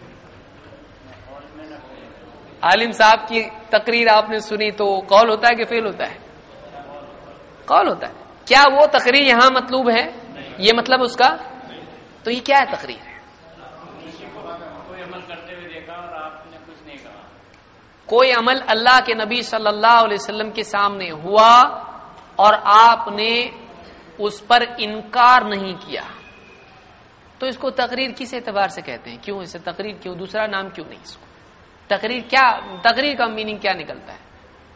عالم صاحب کی تقریر آپ نے سنی تو قول ہوتا ہے کہ فعل ہوتا ہے؟ قول ہوتا ہے. کیا وہ تقریر یہاں مطلوب ہے؟ یہ مطلب اس کا تو یہ کیا ہے؟ تقریر ہے. کوئی عمل کرتے ہوئے دیکھا اور آپ نے کچھ نہیں کہا. کوئی عمل اللہ کے نبی صلی اللہ علیہ وسلم کے سامنے ہوا اور آپ نے اس پر انکار نہیں کیا تو اس کو تقریر کس اعتبار سے کہتے ہیں؟ کیوں اسے تقریر کیوں؟ دوسرا نام کیوں نہیں اس کو؟ تقریر کیا، تقریر کا میننگ کیا نکلتا ہے؟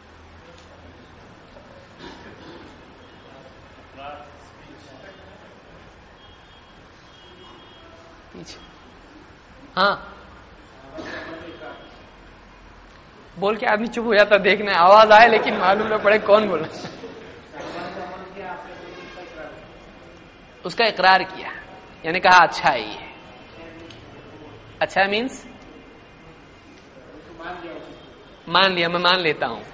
پیچھے ہاں بول کے آدمی چپ ہو جاتا، دیکھنا آواز آئے لیکن معلوم نہ پڑے کون بولا. اس کا اقرار کیا، یعنی کہا اچھا ہے یہ. اچھا مینس مان لیا، میں مان لیتا ہوں.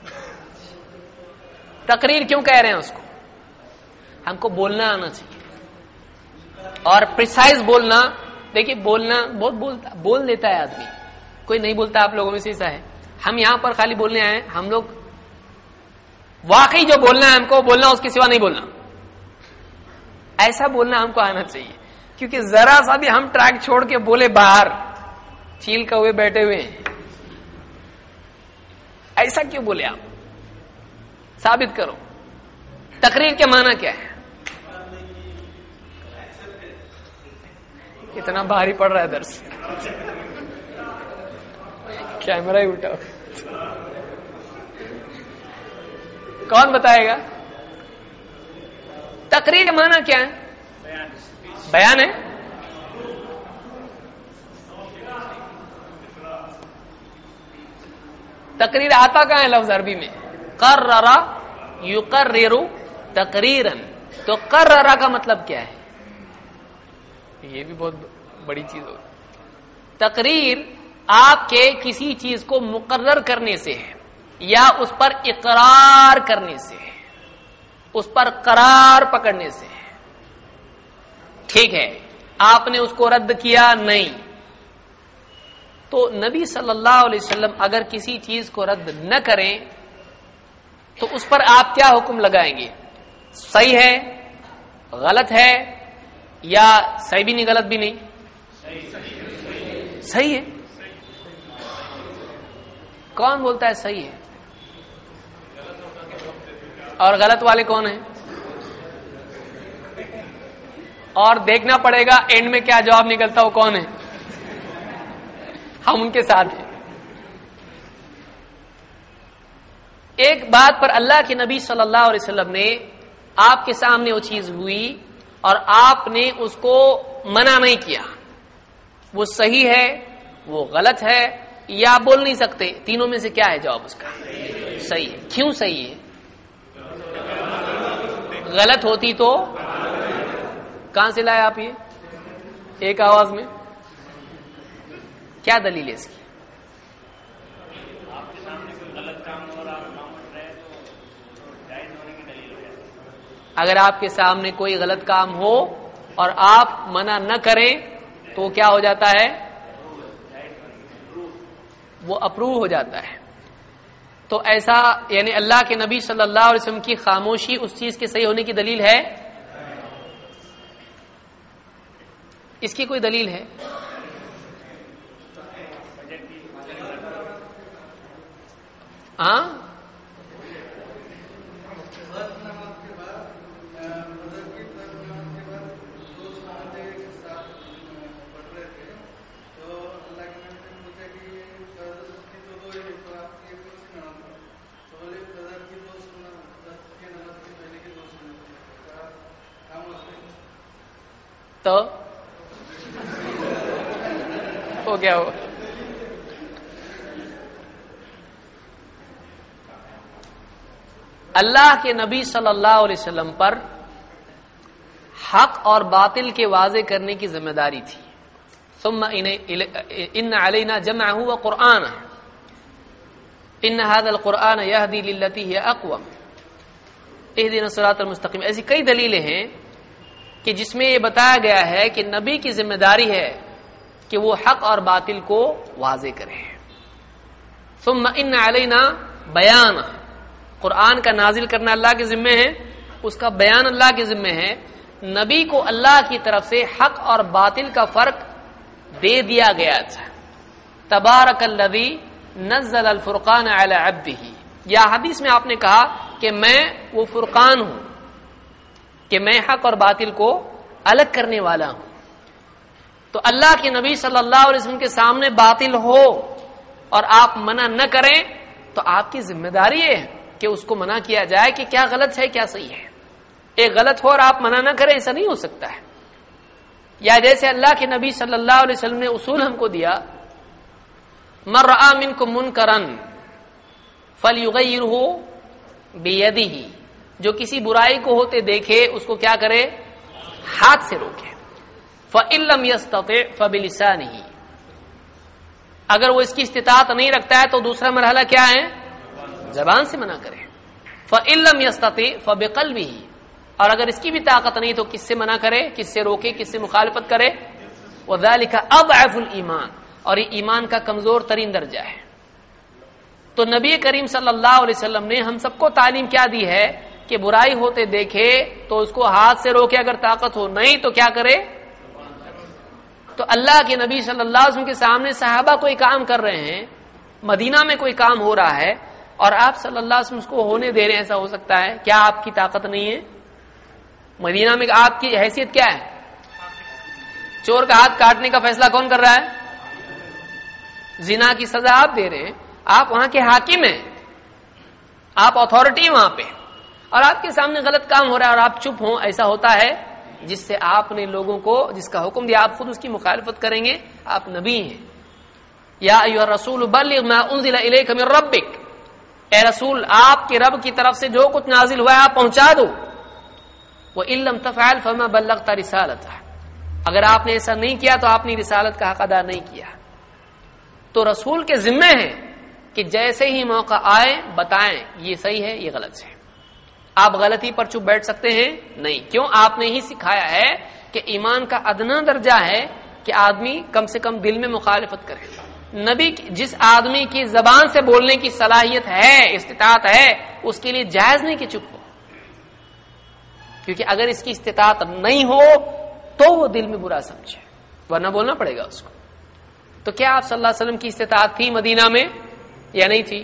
تقریر کیوں کہہ رہے ہیں اس کو؟ ہم کو بولنا آنا چاہیے اور پریسائز بولنا. دیکھیے بولنا بہت بولتا بول دیتا ہے آدمی، کوئی نہیں بولتا آپ لوگوں میں سے ایسا ہے. ہم یہاں پر خالی بولنے آئے، ہم لوگ واقعی جو بولنا ہے ہم کو بولنا، اس کے سوا نہیں بولنا. ایسا بولنا ہم کو آنا چاہیے، کیونکہ ذرا سا بھی ہم ٹریک چھوڑ کے بولے باہر چیل کا ہوئے بیٹھے ہوئے ہیں. ایسا کیوں بولے آپ؟ ثابت کرو. تقریر کے معنی کیا ہے؟ اتنا بھاری پڑ رہا ہے درس، کیمرہ ہی اٹھا. کون بتائے گا؟ تقریر کا معنی کیا ہے؟ بیان ہے. تقریر آتا کہاں ہے لفظ عربی میں؟ قرر یقرر تقریرا. تو قرر کا مطلب کیا ہے؟ یہ بھی بہت بڑی چیز ہوگی. تقریر آپ کے کسی چیز کو مقرر کرنے سے ہے یا اس پر اقرار کرنے سے ہے، اس پر قرار پکڑنے سے ہے. ٹھیک ہے، آپ نے اس کو رد کیا نہیں. تو نبی صلی اللہ علیہ وسلم اگر کسی چیز کو رد نہ کریں تو اس پر آپ کیا حکم لگائیں گے؟ صحیح ہے، غلط ہے، یا صحیح بھی نہیں غلط بھی نہیں؟ صحیح ہے. کون بولتا ہے صحیح ہے؟ اور غلط والے کون ہیں؟ اور دیکھنا پڑے گا اینڈ میں کیا جواب نکلتا وہ کون ہے. ہم ان کے ساتھ ہیں. ایک بات پر اللہ کے نبی صلی اللہ علیہ وسلم نے آپ کے سامنے وہ چیز ہوئی اور آپ نے اس کو منع نہیں کیا، وہ صحیح ہے، وہ غلط ہے، یا بول نہیں سکتے. تینوں میں سے کیا ہے جواب اس کا؟ صحیح ہے. کیوں صحیح ہے؟ غلط ہوتی تو کہاں سے لائے آپ یہ ایک آواز میں؟ کیا دلیل ہے اس کی؟ آپ کے سامنے کوئی غلط کام ہو رہا ہے تو جائز ہونے کی دلیل ہے. اگر آپ کے سامنے کوئی غلط کام ہو اور آپ منع نہ کریں تو کیا ہو جاتا ہے؟ وہ اپروو ہو جاتا ہے. تو ایسا یعنی اللہ کے نبی صلی اللہ علیہ وسلم کی خاموشی اس چیز کے صحیح ہونے کی دلیل ہے؟ اس کی کوئی دلیل ہے؟ ہاں تو ہو گیا وہ. اللہ کے نبی صلی اللہ علیہ وسلم پر حق اور باطل کے واضح کرنے کی ذمہ داری تھی. ثم ان علینا جمعہ وقرآن ان هذا القرآن يهدي للتي هي اقوم اهدنا الصراط المستقیم. ایسی کئی دلیلیں ہیں کہ جس میں یہ بتایا گیا ہے کہ نبی کی ذمہ داری ہے کہ وہ حق اور باطل کو واضح کرے. ثم ان علینا بیان، قرآن کا نازل کرنا اللہ کے ذمہ ہے، اس کا بیان اللہ کے ذمہ ہے. نبی کو اللہ کی طرف سے حق اور باطل کا فرق دے دیا گیا تھا. تبارک الذی نزل الفرقان علی عبدہ، یا حدیث میں آپ نے کہا کہ میں وہ فرقان ہوں، کہ میں حق اور باطل کو الگ کرنے والا ہوں. تو اللہ کے نبی صلی اللہ علیہ وسلم کے سامنے باطل ہو اور آپ منع نہ کریں تو آپ کی ذمہ داری ہے کہ اس کو منع کیا جائے کہ کیا غلط ہے کیا صحیح ہے. ایک غلط ہو اور آپ منع نہ کریں، ایسا نہیں ہو سکتا ہے. یا جیسے اللہ کے نبی صلی اللہ علیہ وسلم نے اصول ہم کو دیا، من رأى منکم منکرا فلیغیرہ بیدہ، جو کسی برائی کو ہوتے دیکھے اس کو کیا کرے؟ ہاتھ سے روکے. فإن لم يستطع فبلسانہ، اگر وہ اس کی استطاعت نہیں رکھتا ہے تو دوسرا مرحلہ کیا ہے؟ زبان سے منع کرے. فإن لم يستطع فبقلبہ، اور اگر اس کی بھی طاقت نہیں تو کس سے منع کرے، کس سے روکے، کس سے مخالفت کرے؟ وذلک اضعف الایمان، اور یہ ایمان کا کمزور ترین درجہ ہے. تو نبی کریم صلی اللہ علیہ وسلم نے ہم سب کو تعلیم کیا دی ہے کہ برائی ہوتے دیکھے تو اس کو ہاتھ سے روکے، اگر طاقت ہو، نہیں تو کیا کرے؟ تو اللہ کے نبی صلی اللہ علیہ وسلم کے سامنے صحابہ کوئی کام کر رہے ہیں، مدینہ میں کوئی کام ہو رہا ہے اور آپ صلی اللہ علیہ وسلم اس کو ہونے دے رہے ہیں، ایسا ہو سکتا ہے؟ کیا آپ کی طاقت نہیں ہے؟ مدینہ میں آپ کی حیثیت کیا ہے؟ چور کا ہاتھ کاٹنے کا فیصلہ کون کر رہا ہے؟ زنا کی سزا آپ دے رہے ہیں، آپ وہاں کے حاکم ہیں، آپ اتھارٹی ہیں وہاں پہ، اور آپ کے سامنے غلط کام ہو رہا ہے اور آپ چپ ہوں. ایسا ہوتا ہے جس سے آپ نے لوگوں کو جس کا حکم دیا آپ خود اس کی مخالفت کریں گے؟ آپ نبی ہیں. یا ایھا الرسول بلغ ما انزل الیک من ربک، اے رسول آپ کے رب کی طرف سے جو کچھ نازل ہوا ہے آپ پہنچا دو. وَإِن لَّمْ تَفْعَلْ فَمَا بَلَّغْتَ رِسَالَتَهُ، اگر آپ نے ایسا نہیں کیا تو آپ نے رسالت کا حق ادا نہیں کیا. تو رسول کے ذمہ ہے کہ جیسے ہی موقع آئے بتائیں یہ صحیح ہے یہ غلط ہے. آپ غلطی پر چپ بیٹھ سکتے ہیں؟ نہیں. کیوں؟ آپ نے ہی سکھایا ہے کہ ایمان کا ادنا درجہ ہے کہ آدمی کم سے کم دل میں مخالفت کرے. نبی جس آدمی کی زبان سے بولنے کی صلاحیت ہے، استطاعت ہے، اس کے لیے جائز نہیں کہ چپ ہو، کیونکہ اگر اس کی استطاعت نہیں ہو تو وہ دل میں برا سمجھے، ورنہ بولنا پڑے گا اس کو. تو کیا آپ صلی اللہ علیہ وسلم کی استطاعت تھی مدینہ میں یا نہیں تھی؟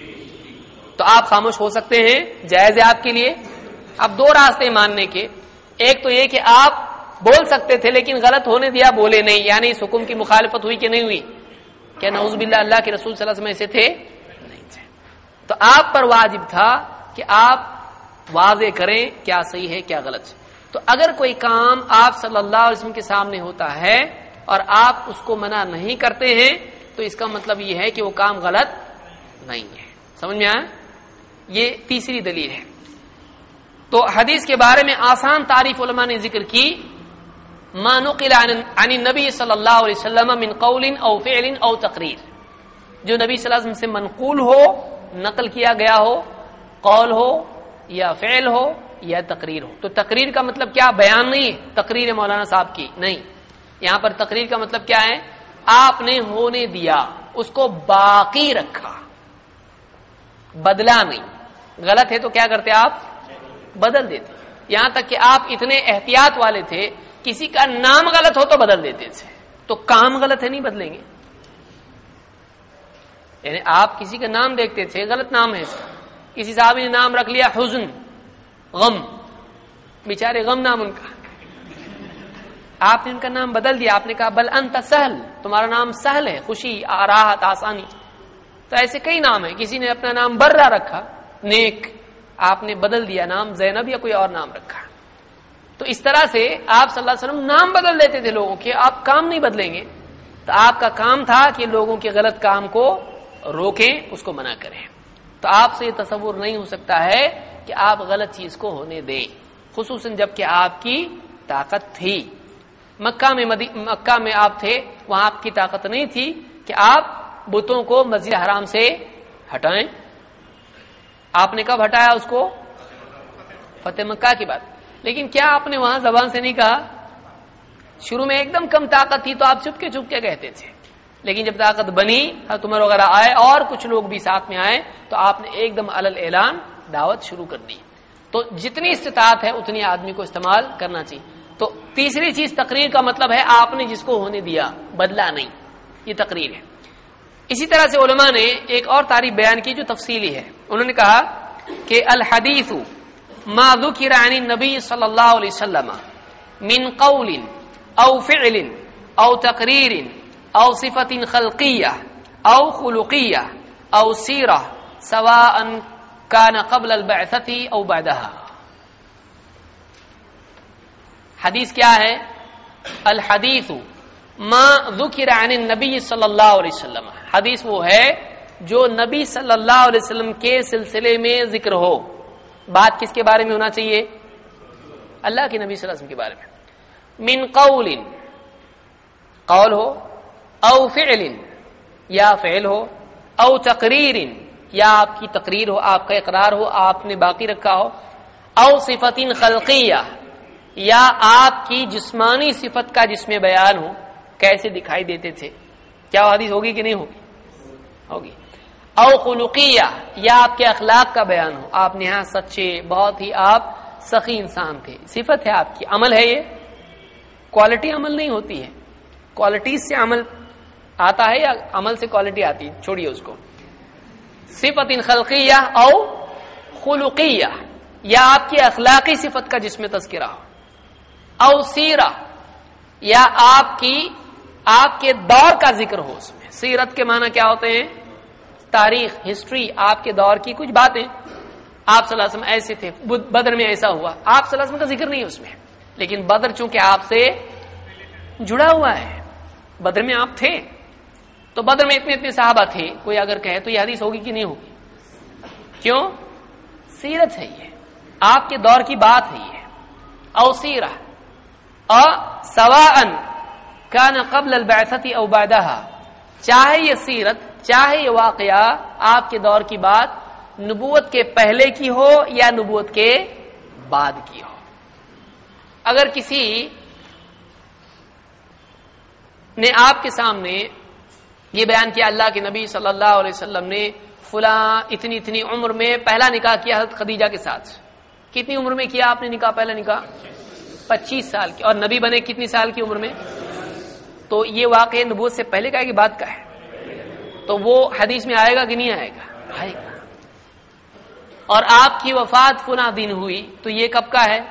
تو آپ خاموش ہو سکتے ہیں، جائز ہے آپ کے لیے. اب دو راستے ماننے کے، ایک تو یہ کہ آپ بول سکتے تھے لیکن غلط ہونے دیا، بولے نہیں، یعنی اس حکم کی مخالفت ہوئی کہ نہیں ہوئی؟ کیا نعوذ باللہ اللہ کے رسول صلی اللہ علیہ وسلم ایسے تھے؟ نہیں تھے. تو آپ پر واجب تھا کہ آپ واضح کریں کیا صحیح ہے کیا غلط ہے. تو اگر کوئی کام آپ صلی اللہ علیہ وسلم کے سامنے ہوتا ہے اور آپ اس کو منع نہیں کرتے ہیں تو اس کا مطلب یہ ہے کہ وہ کام غلط نہیں ہے. سمجھ میں آیا؟ یہ تیسری دلیل ہے. تو حدیث کے بارے میں آسان تعریف علماء نے ذکر کی، ما نقل عن النبی صلی اللہ علیہ وسلم من قول او فعل او تقریر، جو نبی صلی اللہ علیہ وسلم سے منقول ہو، نقل کیا گیا ہو، قول ہو یا فعل ہو یا تقریر ہو. تو تقریر کا مطلب کیا؟ بیان نہیں ہے تقریر مولانا صاحب کی، نہیں. یہاں پر تقریر کا مطلب کیا ہے؟ آپ نے ہونے دیا، اس کو باقی رکھا، بدلا نہیں. غلط ہے تو کیا کرتے آپ؟ بدل دیتے. یہاں تک کہ آپ اتنے احتیاط والے تھے، کسی کا نام غلط ہو تو بدل دیتے تھے. تو کام غلط ہے نہیں بدلیں گے. یعنی آپ کسی کا نام دیکھتے تھے، غلط نام ہے اس کا، کسی صاحب نے نام رکھ لیا حزن، غم، بیچارے غم نام ان کا، آپ نے ان کا نام بدل دیا، آپ نے کہا بل انت سہل، تمہارا نام سہل ہے، خوشی، راحت، آسانی. تو ایسے کئی نام ہیں. کسی نے اپنا نام برا رکھا، نیک، آپ نے بدل دیا نام زینب یا کوئی اور نام رکھا. تو اس طرح سے آپ صلی اللہ علیہ وسلم نام بدل دیتے تھے لوگوں کے، آپ کام نہیں بدلیں گے. تو آپ کا کام تھا کہ لوگوں کے غلط کام کو روکیں، اس کو منع کریں. تو آپ سے یہ تصور نہیں ہو سکتا ہے کہ آپ غلط چیز کو ہونے دیں، خصوصاً جب کہ آپ کی طاقت تھی. مکہ میں مدی... مکہ میں آپ تھے، وہاں آپ کی طاقت نہیں تھی کہ آپ بتوں کو مسجد حرام سے ہٹائیں. آپ نے کب ہٹایا اس کو؟ فتح مکہ کی بات. لیکن کیا آپ نے وہاں زبان سے نہیں کہا؟ شروع میں ایک دم کم طاقت تھی تو آپ چپ کے چپ کے کہتے تھے، لیکن جب طاقت بنی، حضرت عمر وغیرہ آئے اور کچھ لوگ بھی ساتھ میں آئے، تو آپ نے ایک دم علل اعلان دعوت شروع کر دی. تو جتنی استطاعت ہے اتنی آدمی کو استعمال کرنا چاہیے. تو تیسری چیز تقریر کا مطلب ہے آپ نے جس کو ہونے دیا، بدلا نہیں، یہ تقریر ہے. اسی طرح سے علماء نے ایک اور تعریف بیان کی جو تفصیلی ہے. انہوں نے کہا کہ الحدیث ما ذکر عن النبی صلی اللہ علیہ وسلم من قول او فعل او تقریر او صفت خلقیہ او خلقیہ او سیرہ سواء کان قبل البعثۃ او بعدها. حدیث کیا ہے؟ الحدیث ما ذکر عن النبی صلی اللہ علیہ وسلم. حدیث وہ ہے جو نبی صلی اللہ علیہ وسلم کے سلسلے میں ذکر ہو. بات کس کے بارے میں ہونا چاہیے؟ اللہ کے نبی صلی اللہ علیہ وسلم کے بارے میں. من قول، قول ہو، او فعل یا فعل ہو، او تقریر یا آپ کی تقریر ہو، آپ کا اقرار ہو، آپ نے باقی رکھا ہو، او صفت خلقیہ یا آپ کی جسمانی صفت کا جس میں بیان ہو، کیسے دکھائی دیتے تھے، کیا وہ حدیث ہوگی کہ نہیں ہوگی؟ ہوگی. او خلقیہ یا آپ کے اخلاق کا بیان ہو، آپ نہایت سچے، بہت ہی آپ سخی انسان تھے، صفت ہے آپ کی، عمل ہے، یہ کوالٹی عمل نہیں ہوتی ہے. کوالٹیز سے عمل آتا ہے یا عمل سے کوالٹی آتی ہے؟ چھوڑیے اس کو. صفت خلقیہ او خلقیہ یا آپ کی اخلاقی صفت کا جس میں تذکرہ ہو، او سیرہ یا آپ کی آپ کے دور کا ذکر ہو. اس میں سیرت کے معنی کیا ہوتے ہیں؟ تاریخ، ہسٹری، آپ کے دور کی کچھ باتیں. آپ صلی اللہ علیہ وسلم ایسے تھے، بدر میں ایسا ہوا، آپ صلی اللہ علیہ وسلم کا ذکر نہیں ہے اس میں، لیکن بدر چونکہ آپ سے جڑا ہوا ہے، بدر میں آپ تھے، تو بدر میں اتنے اتنے صحابہ تھے، کوئی اگر کہے تو یہ حدیث ہوگی کہ نہیں ہوگی؟ کیوں؟ سیرت ہے، یہ آپ کے دور کی بات ہے. یہ او سیرہ اور سواء کان قبل البعثۃ او بعدها، چاہے یہ سیرت، چاہے یہ واقعہ آپ کے دور کی بات نبوت کے پہلے کی ہو یا نبوت کے بعد کی ہو. اگر کسی نے آپ کے سامنے یہ بیان کیا اللہ کے نبی صلی اللہ علیہ وسلم نے فلاں اتنی اتنی عمر میں پہلا نکاح کیا حضرت خدیجہ کے ساتھ، کتنی عمر میں کیا آپ نے نکاح؟ پہلا نکاح پچیس سال کی، اور نبی بنے کتنی سال کی عمر میں؟ تو یہ واقعہ نبوت سے پہلے کا ہے کہ بعد کا ہے؟ تو وہ حدیث میں آئے گا کہ نہیں آئے گا؟ آئے گا. اور آپ کی وفات فلاں دن ہوئی تو یہ کب کا ہے؟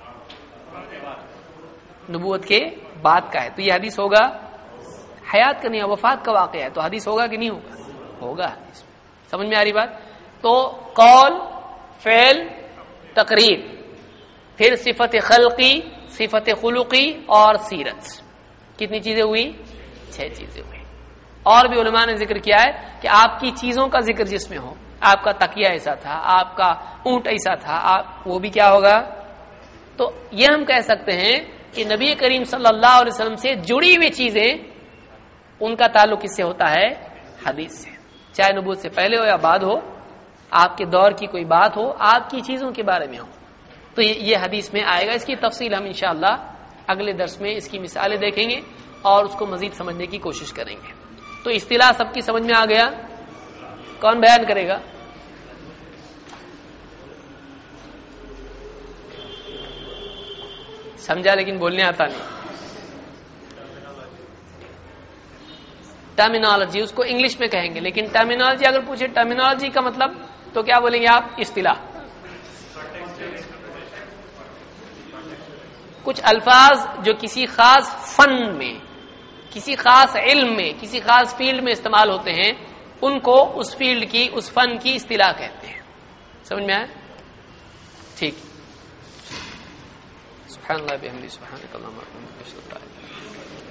نبوت کے بعد کا ہے. تو یہ حدیث ہوگا، حیات کا نہیں ہے، وفات کا واقعہ ہے، تو حدیث ہوگا کہ نہیں ہوگا؟ ہوگا حدیث. سمجھ میں آ رہی بات؟ تو قول، فعل، تقریر، پھر صفت خلقی، صفت خلقی اور سیرت. کتنی چیزیں ہوئی؟ چھ چیزیں ہوئی. اور بھی علماء نے ذکر کیا ہے کہ آپ کی چیزوں کا ذکر جس میں ہو، آپ کا تکیہ ایسا تھا، آپ کا اونٹ ایسا تھا، آپ وہ بھی کیا ہوگا؟ تو یہ ہم کہہ سکتے ہیں کہ نبی کریم صلی اللہ علیہ وسلم سے جڑی ہوئی چیزیں، ان کا تعلق کس سے ہوتا ہے؟ حدیث سے. چاہے نبوت سے پہلے ہو یا بعد ہو، آپ کے دور کی کوئی بات ہو، آپ کی چیزوں کے بارے میں ہو، تو یہ حدیث میں آئے گا. اس کی تفصیل ہم انشاءاللہ اگلے درس میں اس کی مثالیں دیکھیں گے اور اس کو مزید سمجھنے کی کوشش کریں گے. تو اصطلاح سب کی سمجھ میں آ گیا؟ کون بیان کرے گا؟ سمجھا لیکن بولنے آتا نہیں. ٹرمینالوجی اس کو انگلش میں کہیں گے، لیکن ٹرمینالوجی اگر پوچھے ٹرمینالوجی کا مطلب تو کیا بولیں گے آپ؟ اصطلاح. کچھ الفاظ جو کسی خاص فن میں، کسی خاص علم میں، کسی خاص فیلڈ میں استعمال ہوتے ہیں، ان کو اس فیلڈ کی، اس فن کی اصطلاح کہتے ہیں. سمجھ میں آیا؟ ٹھیک. سبحان اللہ بحمدہ، سبحانک اللہم وبحمدک، اشہد ان لا الہ الا انت